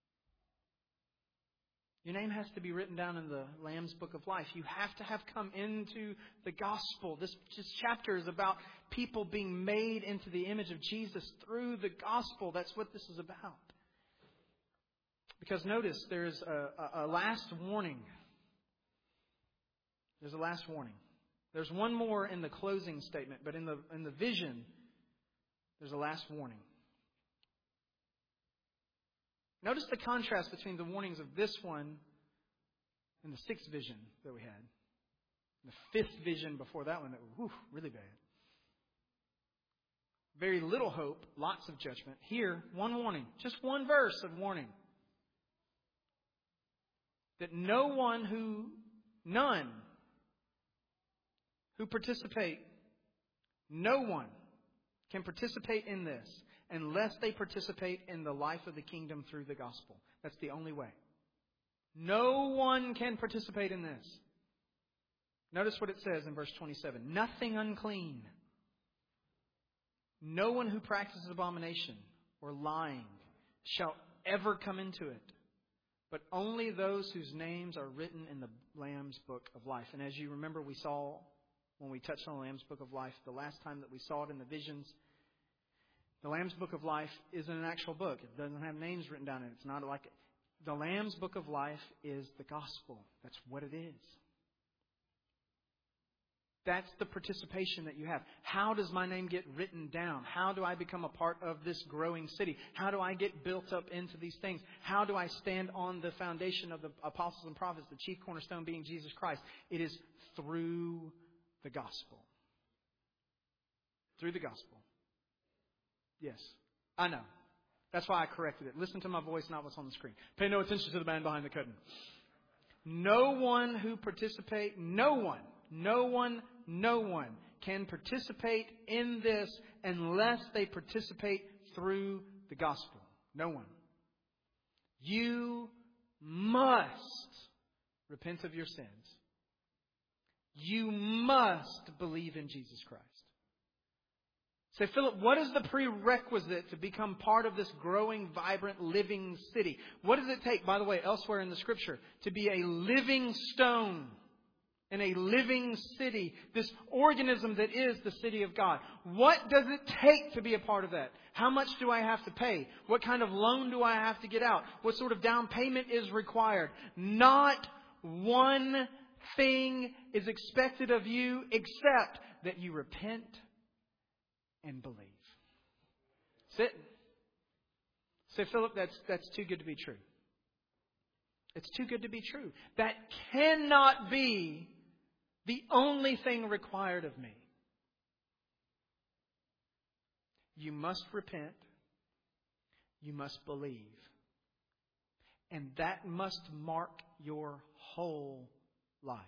Your name has to be written down in the Lamb's Book of Life. You have to have come into the gospel. This, this chapter is about people being made into the image of Jesus through the gospel. That's what this is about. Because notice, there's a, a, a last warning. There's a last warning. There's one more in the closing statement, but in the in the vision, there's a last warning. Notice the contrast between the warnings of this one and the sixth vision that we had. The fifth vision before that one that was whew, really bad. Very little hope, lots of judgment. Here, one warning, just one verse of warning. That no one who, none who participate, no one can participate in this unless they participate in the life of the kingdom through the gospel. That's the only way. No one can participate in this Notice what it says in verse twenty-seven. Nothing unclean. No one who practices abomination or lying shall ever come into it, but only those whose names are written in the Lamb's Book of Life. And as you remember, we saw when we touched on the Lamb's Book of Life, the last time that we saw it in the visions, the Lamb's Book of Life isn't an actual book. It doesn't have names written down in it. It's not like it. The Lamb's Book of Life is the gospel. That's what it is. That's the participation that you have. How does my name get written down? How do I become a part of this growing city? How do I get built up into these things? How do I stand on the foundation of the apostles and prophets, the chief cornerstone being Jesus Christ? It is through the gospel. Through the gospel. Yes, I know. That's why I corrected it. Listen to my voice, not what's on the screen. Pay no attention to the man behind the curtain. No one who participates, no one, no one, no one can participate in this unless they participate through the gospel. No one. You must repent of your sins. You must believe in Jesus Christ. Say, Philip, what is the prerequisite to become part of this growing, vibrant, living city? What does it take, by the way, elsewhere in the Scripture, to be a living stone in a living city, this organism that is the city of God? What does it take to be a part of that? How much do I have to pay? What kind of loan do I have to get out? What sort of down payment is required? Not one thing is expected of you except that you repent and believe. Sit. Say, Philip, that's that's too good to be true. It's too good to be true. That cannot be the only thing required of me. You must repent. You must believe. And that must mark your whole life.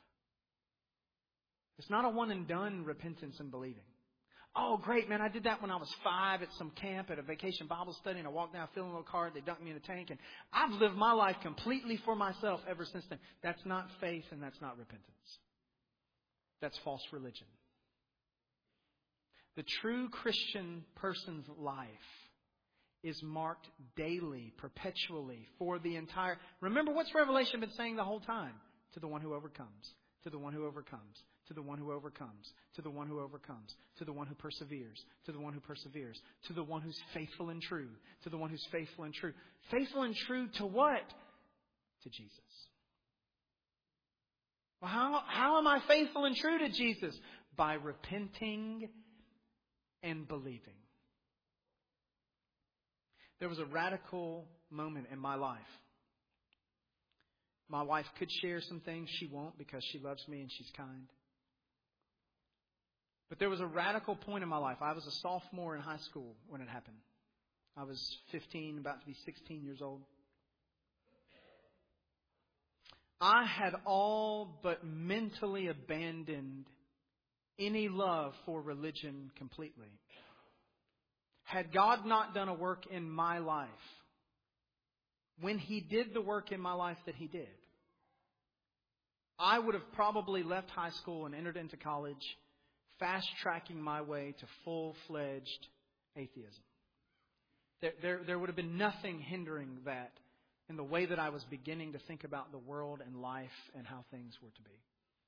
It's not a one and done repentance and believing. Oh, great, man, I did that when I was five at some camp at a vacation Bible study, and I walked down filling a little card, they dunked me in a tank, and I've lived my life completely for myself ever since then. That's not faith, and that's not repentance. That's false religion. The true Christian person's life is marked daily, perpetually, for the entire... Remember, what's Revelation been saying the whole time? To the one who overcomes, to the one who overcomes, to the one who overcomes, to the one who overcomes, to the one who perseveres, to the one who perseveres, to the one who's faithful and true, to the one who's faithful and true. Faithful and true to what? To Jesus. Well, how, how am I faithful and true to Jesus? By repenting and believing. There was a radical moment in my life. My wife could share some things. She won't because she loves me and she's kind. But there was a radical point in my life. I was a sophomore in high school when it happened. I was fifteen, about to be sixteen years old. I had all but mentally abandoned any love for religion completely. Had God not done a work in my life, when He did the work in my life that He did, I would have probably left high school and entered into college, fast-tracking my way to full-fledged atheism. There, there, there would have been nothing hindering that in the way that I was beginning to think about the world and life and how things were to be.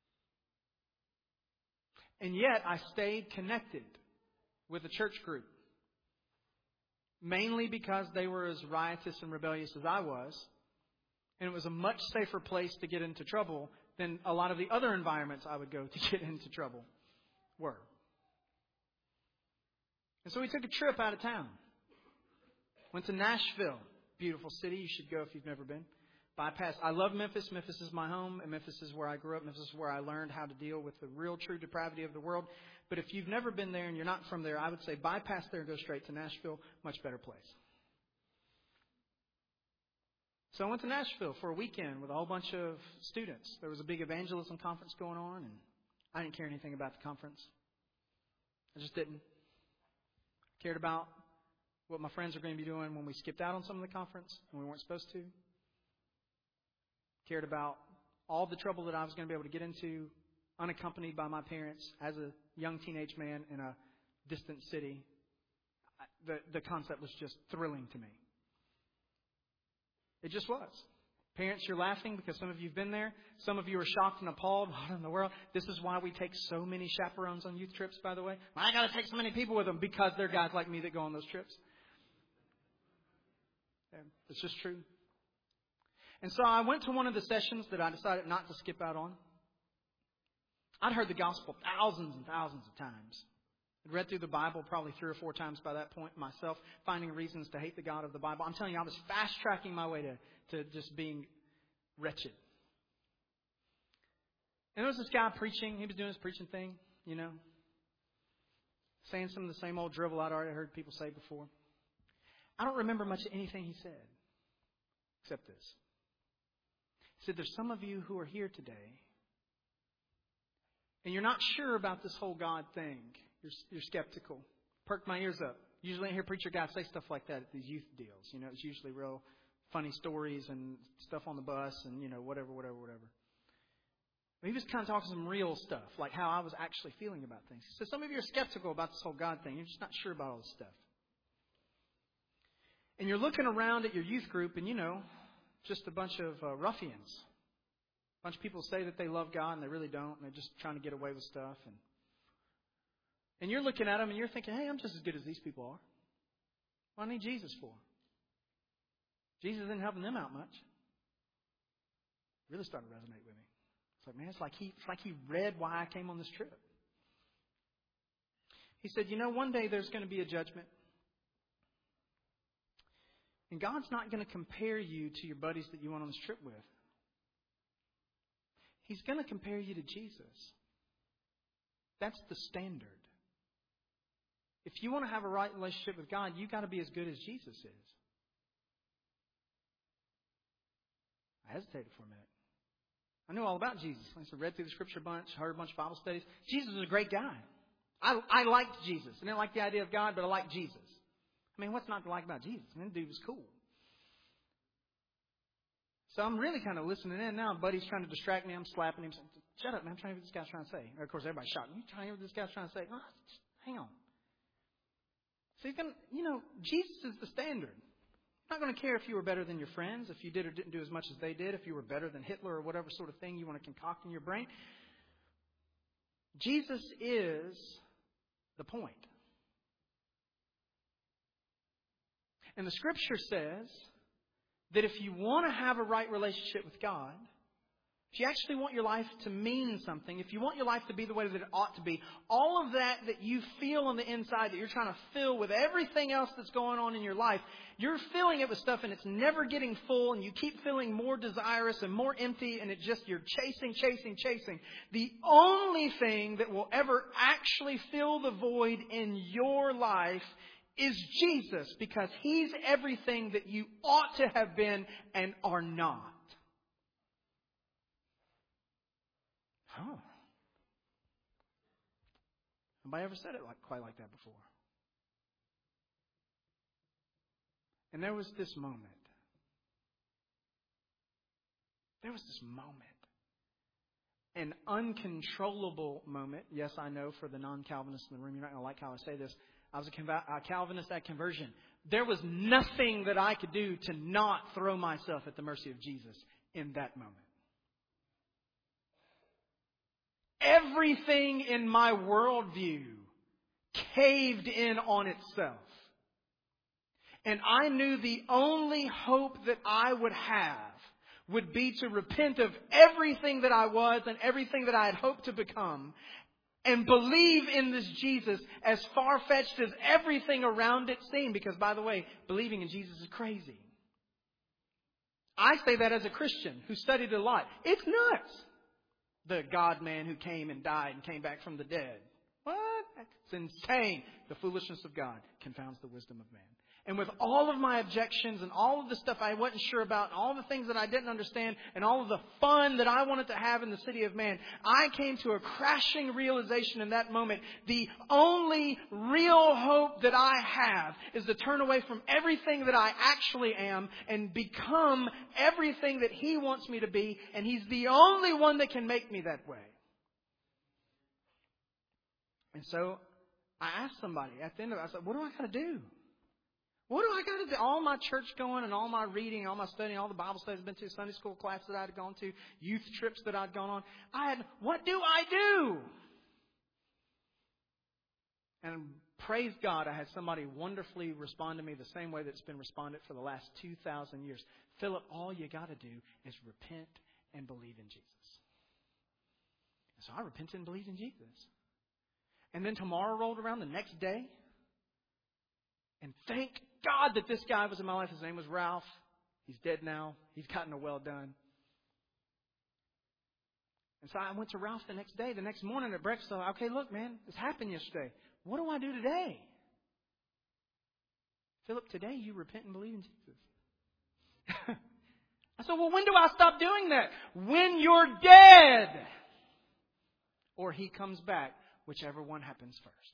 And yet I stayed connected with a church group, mainly because they were as riotous and rebellious as I was. And it was a much safer place to get into trouble than a lot of the other environments I would go to get into trouble were. And so we took a trip out of town. Went to Nashville. Beautiful city. You should go if you've never been. Bypass. I love Memphis. Memphis is my home. And Memphis is where I grew up. Memphis is where I learned how to deal with the real true depravity of the world. But if you've never been there and you're not from there, I would say bypass there and go straight to Nashville. Much better place. So I went to Nashville for a weekend with a whole bunch of students. There was a big evangelism conference going on, and I didn't care anything about the conference. I just didn't. I cared about what my friends were going to be doing when we skipped out on some of the conference and we weren't supposed to. Cared about all the trouble that I was going to be able to get into unaccompanied by my parents as a young teenage man in a distant city. The, the concept was just thrilling to me. It just was. Parents, you're laughing because some of you have been there. Some of you are shocked and appalled. What in the world? This is why we take so many chaperones on youth trips, by the way. I got to take so many people with them because they're guys like me that go on those trips. It's just true. And so I went to one of the sessions that I decided not to skip out on. I'd heard the gospel thousands and thousands of times. I'd read through the Bible probably three or four times by that point myself, finding reasons to hate the God of the Bible. I'm telling you, I was fast-tracking my way to, to just being wretched. And there was this guy preaching. He was doing his preaching thing, you know, saying some of the same old drivel I'd already heard people say before. I don't remember much of anything he said, except this. He said, there's some of you who are here today, and you're not sure about this whole God thing. You're, you're skeptical. Perk my ears up. Usually I hear preacher guys say stuff like that at these youth deals. You know, it's usually real funny stories and stuff on the bus and, you know, whatever, whatever, whatever. But he was kind of talking some real stuff, like how I was actually feeling about things. He said, some of you are skeptical about this whole God thing. You're just not sure about all this stuff. And you're looking around at your youth group and, you know, just a bunch of uh, ruffians. A bunch of people say that they love God and they really don't. And they're just trying to get away with stuff. And And you're looking at them and you're thinking, hey, I'm just as good as these people are. What do I need Jesus for? Jesus isn't helping them out much. It really started to resonate with me. It's like, man, it's like he, it's like he read why I came on this trip. He said, you know, one day there's going to be a judgment. And God's not going to compare you to your buddies that you went on this trip with. He's going to compare you to Jesus. That's the standard. If you want to have a right relationship with God, you've got to be as good as Jesus is. I hesitated for a minute. I knew all about Jesus. I read through the scripture a bunch, heard a bunch of Bible studies. Jesus was a great guy. I, I liked Jesus. I didn't like the idea of God, but I liked Jesus. I mean, what's not to like about Jesus? I mean, the dude was cool. So I'm really kind of listening in now. Buddy's trying to distract me. I'm slapping him. Saying, shut up, man. I'm trying to hear what this guy's trying to say. And of course, everybody's shouting. You trying to hear what this guy's trying to say? Oh, just hang on. So he's going to, you know, Jesus is the standard. I'm not going to care if you were better than your friends, if you did or didn't do as much as they did, if you were better than Hitler or whatever sort of thing you want to concoct in your brain. Jesus is the point. And the Scripture says that if you want to have a right relationship with God, if you actually want your life to mean something, if you want your life to be the way that it ought to be, all of that that you feel on the inside that you're trying to fill with everything else that's going on in your life, you're filling it with stuff and it's never getting full and you keep feeling more desirous and more empty and it just, you're chasing, chasing, chasing. The only thing that will ever actually fill the void in your life is Jesus, because He's everything that you ought to have been and are not. Oh. Nobody ever said it like quite like that before. And there was this moment. There was this moment. An uncontrollable moment. Yes, I know for the non-Calvinists in the room, you're not going to like how I say this. I was a Calvinist at conversion. There was nothing that I could do to not throw myself at the mercy of Jesus in that moment. Everything in my worldview caved in on itself. And I knew the only hope that I would have would be to repent of everything that I was and everything that I had hoped to become and believe in this Jesus, as far-fetched as everything around it seemed. Because, by the way, believing in Jesus is crazy. I say that as a Christian who studied a lot. It's nuts. The God-man who came and died and came back from the dead. What? It's insane. The foolishness of God confounds the wisdom of man. And with all of my objections and all of the stuff I wasn't sure about and all the things that I didn't understand and all of the fun that I wanted to have in the city of man, I came to a crashing realization in that moment. The only real hope that I have is to turn away from everything that I actually am and become everything that He wants me to be. And He's the only one that can make me that way. And so I asked somebody at the end of it, I said, what do I got to do? What do I got to do? All my church going and all my reading, all my studying, all the Bible studies I've been to, Sunday school class that I'd gone to, youth trips that I'd gone on. I had, what do I do? And praise God, I had somebody wonderfully respond to me the same way that's been responded for the last two thousand years. Philip, all you got to do is repent and believe in Jesus. So I repented and believed in Jesus. And then tomorrow rolled around, the next day. And thank God that this guy was in my life. His name was Ralph. He's dead now. He's gotten a well done. And so I went to Ralph the next day. The next morning at breakfast, I thought, okay, look, man, this happened yesterday. What do I do today? Philip, today you repent and believe in Jesus. I said, well, when do I stop doing that? When you're dead. Or He comes back, whichever one happens first.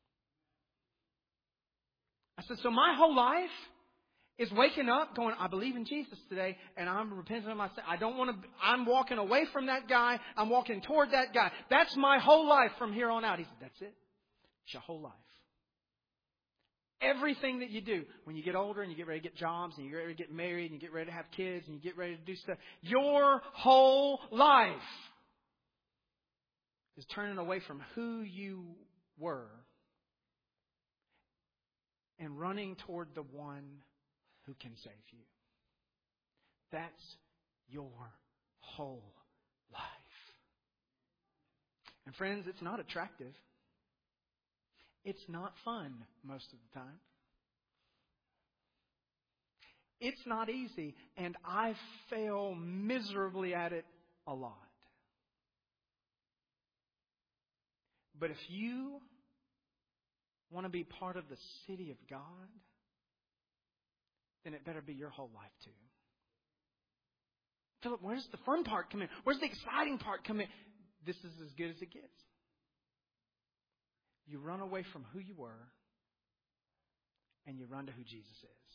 I said, so my whole life is waking up going, I believe in Jesus today, and I'm repenting of my sin. I don't want to, I'm walking away from that guy. I'm walking toward that guy. That's my whole life from here on out. He said, that's it. It's your whole life. Everything that you do, when you get older and you get ready to get jobs and you get ready to get married and you get ready to have kids and you get ready to do stuff, your whole life is turning away from who you were and running toward the one who can save you. That's your whole life. And friends, it's not attractive. It's not fun most of the time. It's not easy, and I fail miserably at it a lot. But if you want to be part of the city of God, then it better be your whole life too. Philip, where's the fun part come in? Where's the exciting part come in? This is as good as it gets. You run away from who you were and you run to who Jesus is.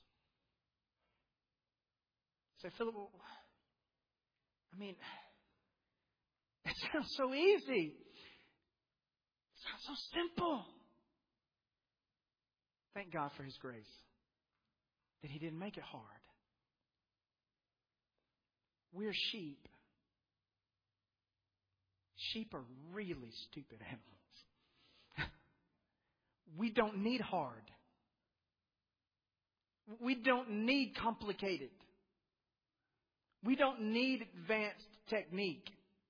Say, Philip, well, I mean, it sounds so easy. It sounds so simple. Thank God for His grace that He didn't make it hard. We're sheep. Sheep are really stupid animals. We don't need hard. We don't need complicated. We don't need advanced technique.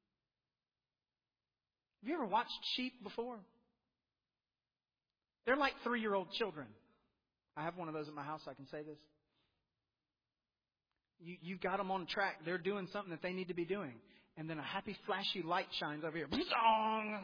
Have you ever watched sheep before? They're like three-year-old children. I have one of those at my house, so I can say this. You, you got them on track. They're doing something that they need to be doing. And then a happy, flashy light shines over here. Bzong!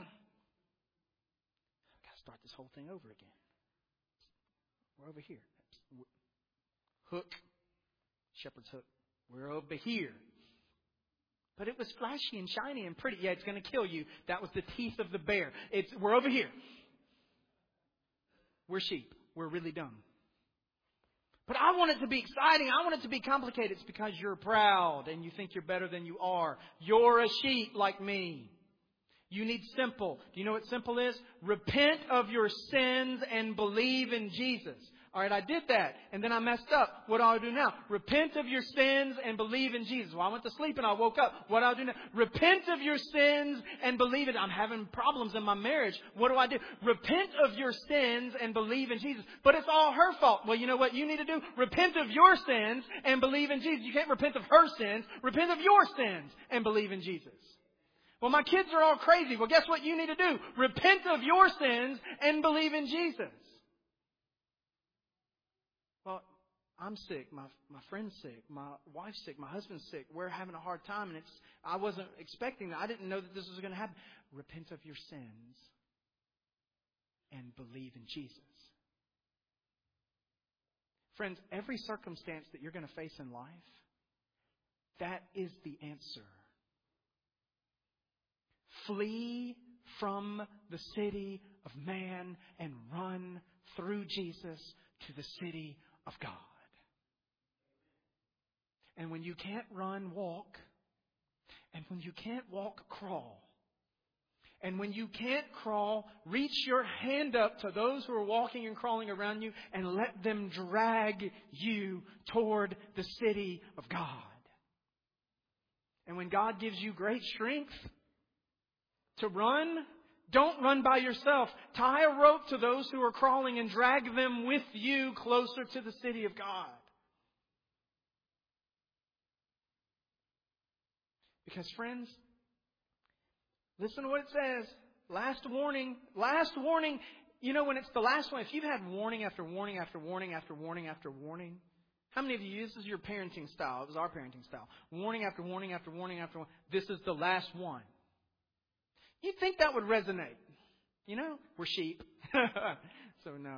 Start this whole thing over again. We're over here. Hook. Shepherd's hook. We're over here. But it was flashy and shiny and pretty. Yeah, it's going to kill you. That was the teeth of the bear. It's we're over here. We're sheep. We're really dumb. But I want it to be exciting. I want it to be complicated. It's because you're proud and you think you're better than you are. You're a sheep like me. You need simple. Do you know what simple is? Repent of your sins and believe in Jesus. All right, I did that. And then I messed up. What do I do now? Repent of your sins and believe in Jesus. Well, I went to sleep and I woke up. What do I do now? Repent of your sins and believe in. I'm having problems in my marriage. What do I do? Repent of your sins and believe in Jesus. But it's all her fault. Well, you know what you need to do? Repent of your sins and believe in Jesus. You can't repent of her sins. Repent of your sins and believe in Jesus. Well, my kids are all crazy. Well, guess what you need to do? Repent of your sins and believe in Jesus. Well, I'm sick. My my friend's sick. My wife's sick. My husband's sick. We're having a hard time, and it's I wasn't expecting that. I didn't know that this was going to happen. Repent of your sins and believe in Jesus. Friends, every circumstance that you're going to face in life, that is the answer. Flee from the city of man and run through Jesus to the city of God. And when you can't run, walk. And when you can't walk, crawl. And when you can't crawl, reach your hand up to those who are walking and crawling around you and let them drag you toward the city of God. And when God gives you great strength to run, don't run by yourself. Tie a rope to those who are crawling and drag them with you closer to the city of God. Because friends, listen to what it says. Last warning. Last warning. You know, when it's the last one, if you've had warning after warning after warning after warning after warning, how many of you, this is your parenting style. It was our parenting style. Warning after warning after warning after warning. This is the last one. You'd think that would resonate. You know, we're sheep. So no.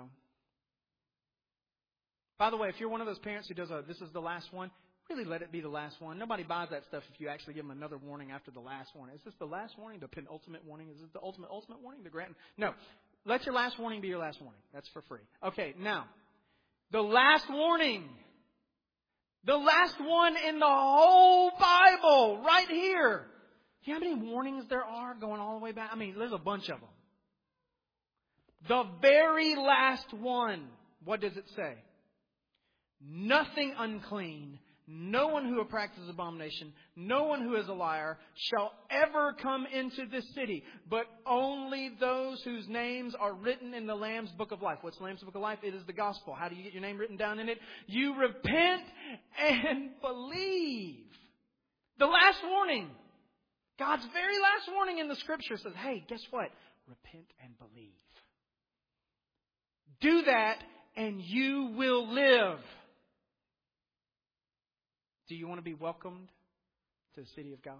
By the way, if you're one of those parents who does a, this is the last one, really let it be the last one. Nobody buys that stuff if you actually give them another warning after the last warning. Is this the last warning? The penultimate warning? Is it the ultimate, ultimate warning? The grand? No. Let your last warning be your last warning. That's for free. Okay, now. The last warning. The last one in the whole Bible. Right here. Do you know how many warnings there are going all the way back? I mean, there's a bunch of them. The very last one. What does it say? Nothing unclean. No one who practices abomination, no one who is a liar shall ever come into this city, but only those whose names are written in the Lamb's Book of Life. What's the Lamb's Book of Life? It is the gospel. How do you get your name written down in it? You repent and believe. The last warning. God's very last warning in the Scripture says, hey, guess what? Repent and believe. Do that and you will live. Do you want to be welcomed to the city of God?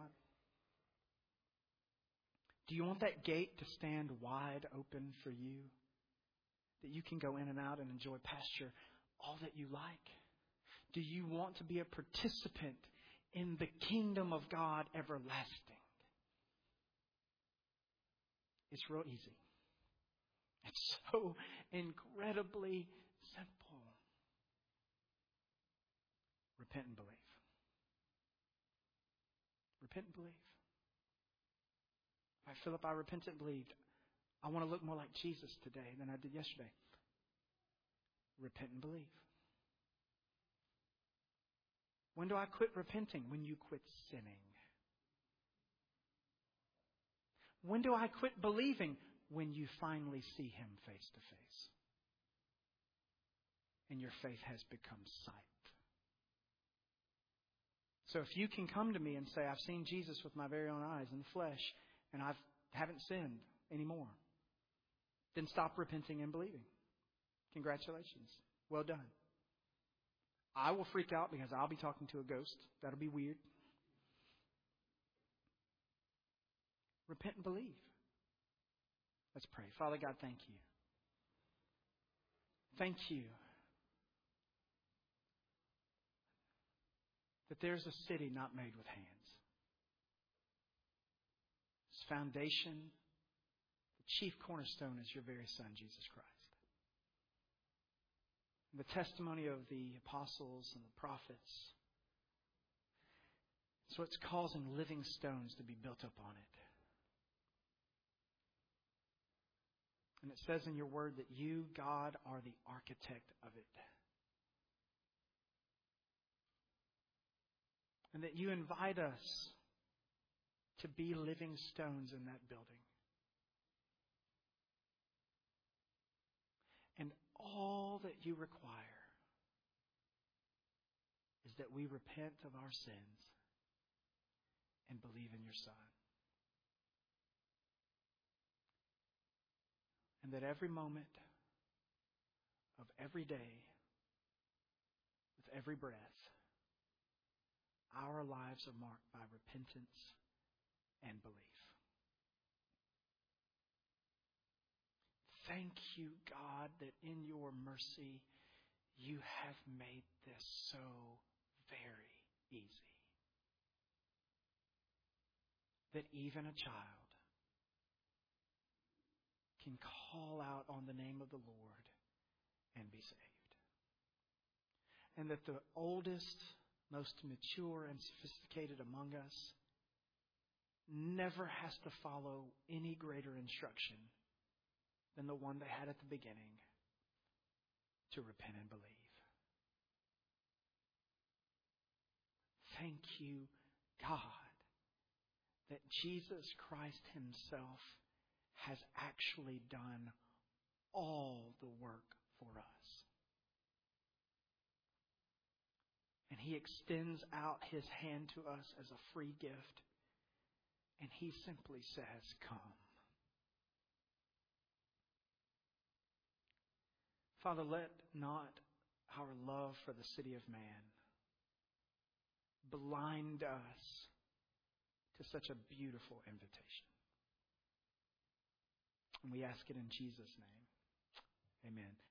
Do you want that gate to stand wide open for you? That you can go in and out and enjoy pasture all that you like? Do you want to be a participant in the kingdom of God everlasting? It's real easy. It's so incredibly simple. Repent and believe. Repent and believe. All right, Philip, I repented and believed. I want to look more like Jesus today than I did yesterday. Repent and believe. When do I quit repenting? When you quit sinning. When do I quit believing? When you finally see Him face to face. And your faith has become sight. So if you can come to me and say, I've seen Jesus with my very own eyes in the flesh, and I haven't sinned anymore, then stop repenting and believing. Congratulations. Well done. I will freak out because I'll be talking to a ghost. That'll be weird. Repent and believe. Let's pray. Father God, thank you. Thank you that there's a city not made with hands. Its foundation, the chief cornerstone is your very Son, Jesus Christ. And the testimony of the apostles and the prophets. So it's causing living stones to be built up on it. And it says in your word that you, God, are the architect of it. And that you invite us to be living stones in that building. And all that you require is that we repent of our sins and believe in your Son. And that every moment of every day, with every breath, our lives are marked by repentance and belief. Thank you, God, that in your mercy you have made this so very easy. That even a child can call out on the name of the Lord and be saved. And that the oldest, most mature and sophisticated among us never has to follow any greater instruction than the one they had at the beginning, to repent and believe. Thank you, God, that Jesus Christ himself has actually done all the work for us. And he extends out his hand to us as a free gift. And he simply says, come. Father, let not our love for the city of man blind us to such a beautiful invitation. And we ask it in Jesus' name. Amen.